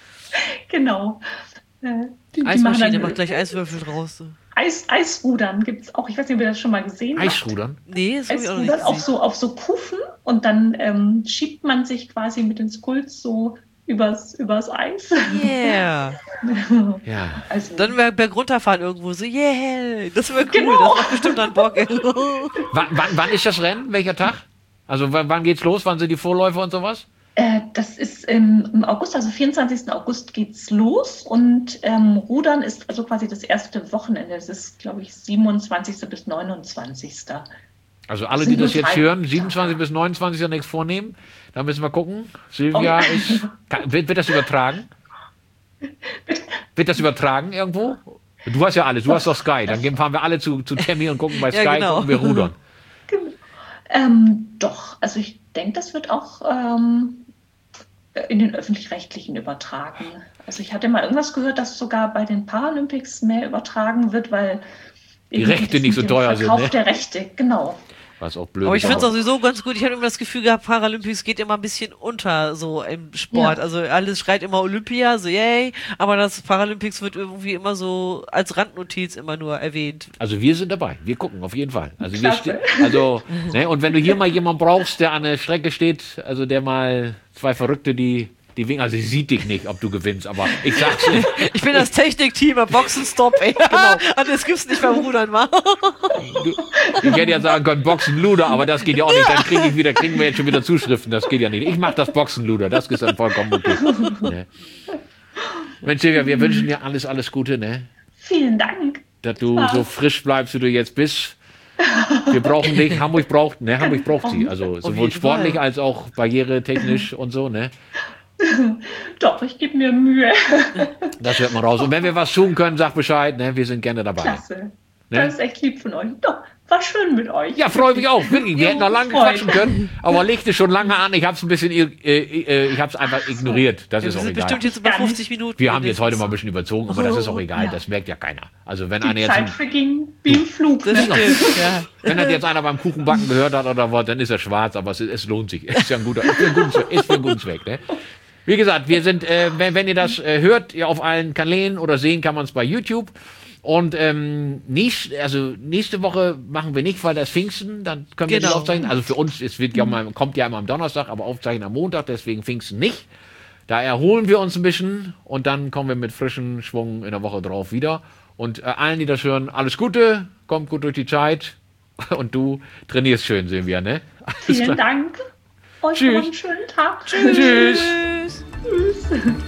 Genau. Äh, die, die Eismaschine macht gleich Eiswürfel draus. Eis, Eisrudern gibt es auch. Ich weiß nicht, ob ihr das schon mal gesehen habt. Eisrudern? Nee, das habe ich auch nicht gesehen. Auf so, auf so Kufen und dann ähm, schiebt man sich quasi mit den Skulls so übers, übers Eis. Yeah. ja. Also, dann berg runterfahren irgendwo so, yeah, das wäre cool, genau. das macht bestimmt dann Bock. wann, wann, wann ist das Rennen? Welcher Tag? Also wann, wann geht's los? Wann sind die Vorläufe und sowas? Äh, das ist im, im August, also vierundzwanzigsten August geht's los und ähm, Rudern ist also quasi das erste Wochenende. Das ist, glaube ich, siebenundzwanzigsten bis neunundzwanzigsten Also alle, die das jetzt hören, siebenundzwanzigsten bis neunundzwanzigsten nichts vornehmen, da müssen wir gucken. Silvia, oh. ist, kann, wird, wird das übertragen? Wird das übertragen irgendwo? Du hast ja alles, du hast doch Sky. Dann fahren wir alle zu, zu Tammy und gucken bei Sky, ja, genau. gucken wir rudern. Ähm, doch, also ich denke, das wird auch ähm, in den Öffentlich-Rechtlichen übertragen. Also ich hatte mal irgendwas gehört, dass sogar bei den Paralympics mehr übertragen wird, weil die Rechte nicht so teuer sind. Verkauf der Rechte, genau. Was auch blöd Aber ich ist. finde es auch sowieso ganz gut. Ich habe immer das Gefühl gehabt, Paralympics geht immer ein bisschen unter so im Sport. Ja. Also alles schreit immer Olympia, so yay, aber das Paralympics wird irgendwie immer so als Randnotiz immer nur erwähnt. Also wir sind dabei, wir gucken auf jeden Fall. Also wir also ne, und wenn du hier mal jemanden brauchst, der an der Strecke steht, also der mal zwei Verrückte, die die winkt, also sie sieht dich nicht, ob du gewinnst, aber ich sag's nicht. Ich bin das Technikteam am Boxenstopp, ey. Genau. Und das gibt's nicht beim Rudern, wa? Du, ich hätte ja sagen können, Boxenluder, aber das geht ja auch nicht. Dann kriege ich wieder, kriegen wir jetzt schon wieder Zuschriften, das geht ja nicht. Ich mache das Boxenluder, das ist dann vollkommen okay. Ne? Mensch, Silvia, wir wünschen dir alles, alles Gute, ne? Vielen Dank. Dass du so frisch bleibst, wie du jetzt bist. Wir brauchen dich, Hamburg braucht, ne, Hamburg braucht sie, also sowohl sportlich Fall. als auch barrieretechnisch und so, ne? Doch, ich gebe mir Mühe. Das hört man raus. Und wenn wir was tun können, sag Bescheid, ne? Wir sind gerne dabei. Klasse. Ne? Das ist echt lieb von euch. Doch, war schön mit euch. Ja, freue mich auch. Wirklich. Wir jo, hätten noch lange quatschen können, aber legte schon lange an. Ich habe es ein bisschen, äh, äh, ich habe es einfach ignoriert. Das ja, ist auch sind egal. Bestimmt jetzt über fünfzig Minuten. Wir haben jetzt heute mal ein bisschen überzogen, aber das ist auch egal. Ja. Das merkt ja keiner. Also wenn Die einer jetzt Zeit verging wie im Flug. Das stimmt, ja. Wenn das jetzt einer beim Kuchenbacken gehört hat oder was, dann ist er schwarz, aber es, es lohnt sich. Ist ja ein guter, ist für einen guten Zweck. Ist für einen guten Zweck, ne? Wie gesagt, wir sind, äh, wenn, wenn ihr das äh, hört, ja, auf allen Kanälen oder sehen kann man es bei YouTube. Und ähm, nächst, also nächste Woche machen wir nicht, weil das Pfingsten, dann können wir Genau. nicht aufzeichnen. Also für uns, es wird ja mal, kommt ja immer am Donnerstag, aber aufzeichnen am Montag, deswegen Pfingsten nicht. Da erholen wir uns ein bisschen und dann kommen wir mit frischem Schwung in der Woche drauf wieder. Und äh, allen, die das hören, alles Gute, kommt gut durch die Zeit und du trainierst schön, Silvia, ne? Alles Vielen klar. Dank. Euch Tschüss. noch einen schönen Tag. Tschüss. Tschüss. Tschüss.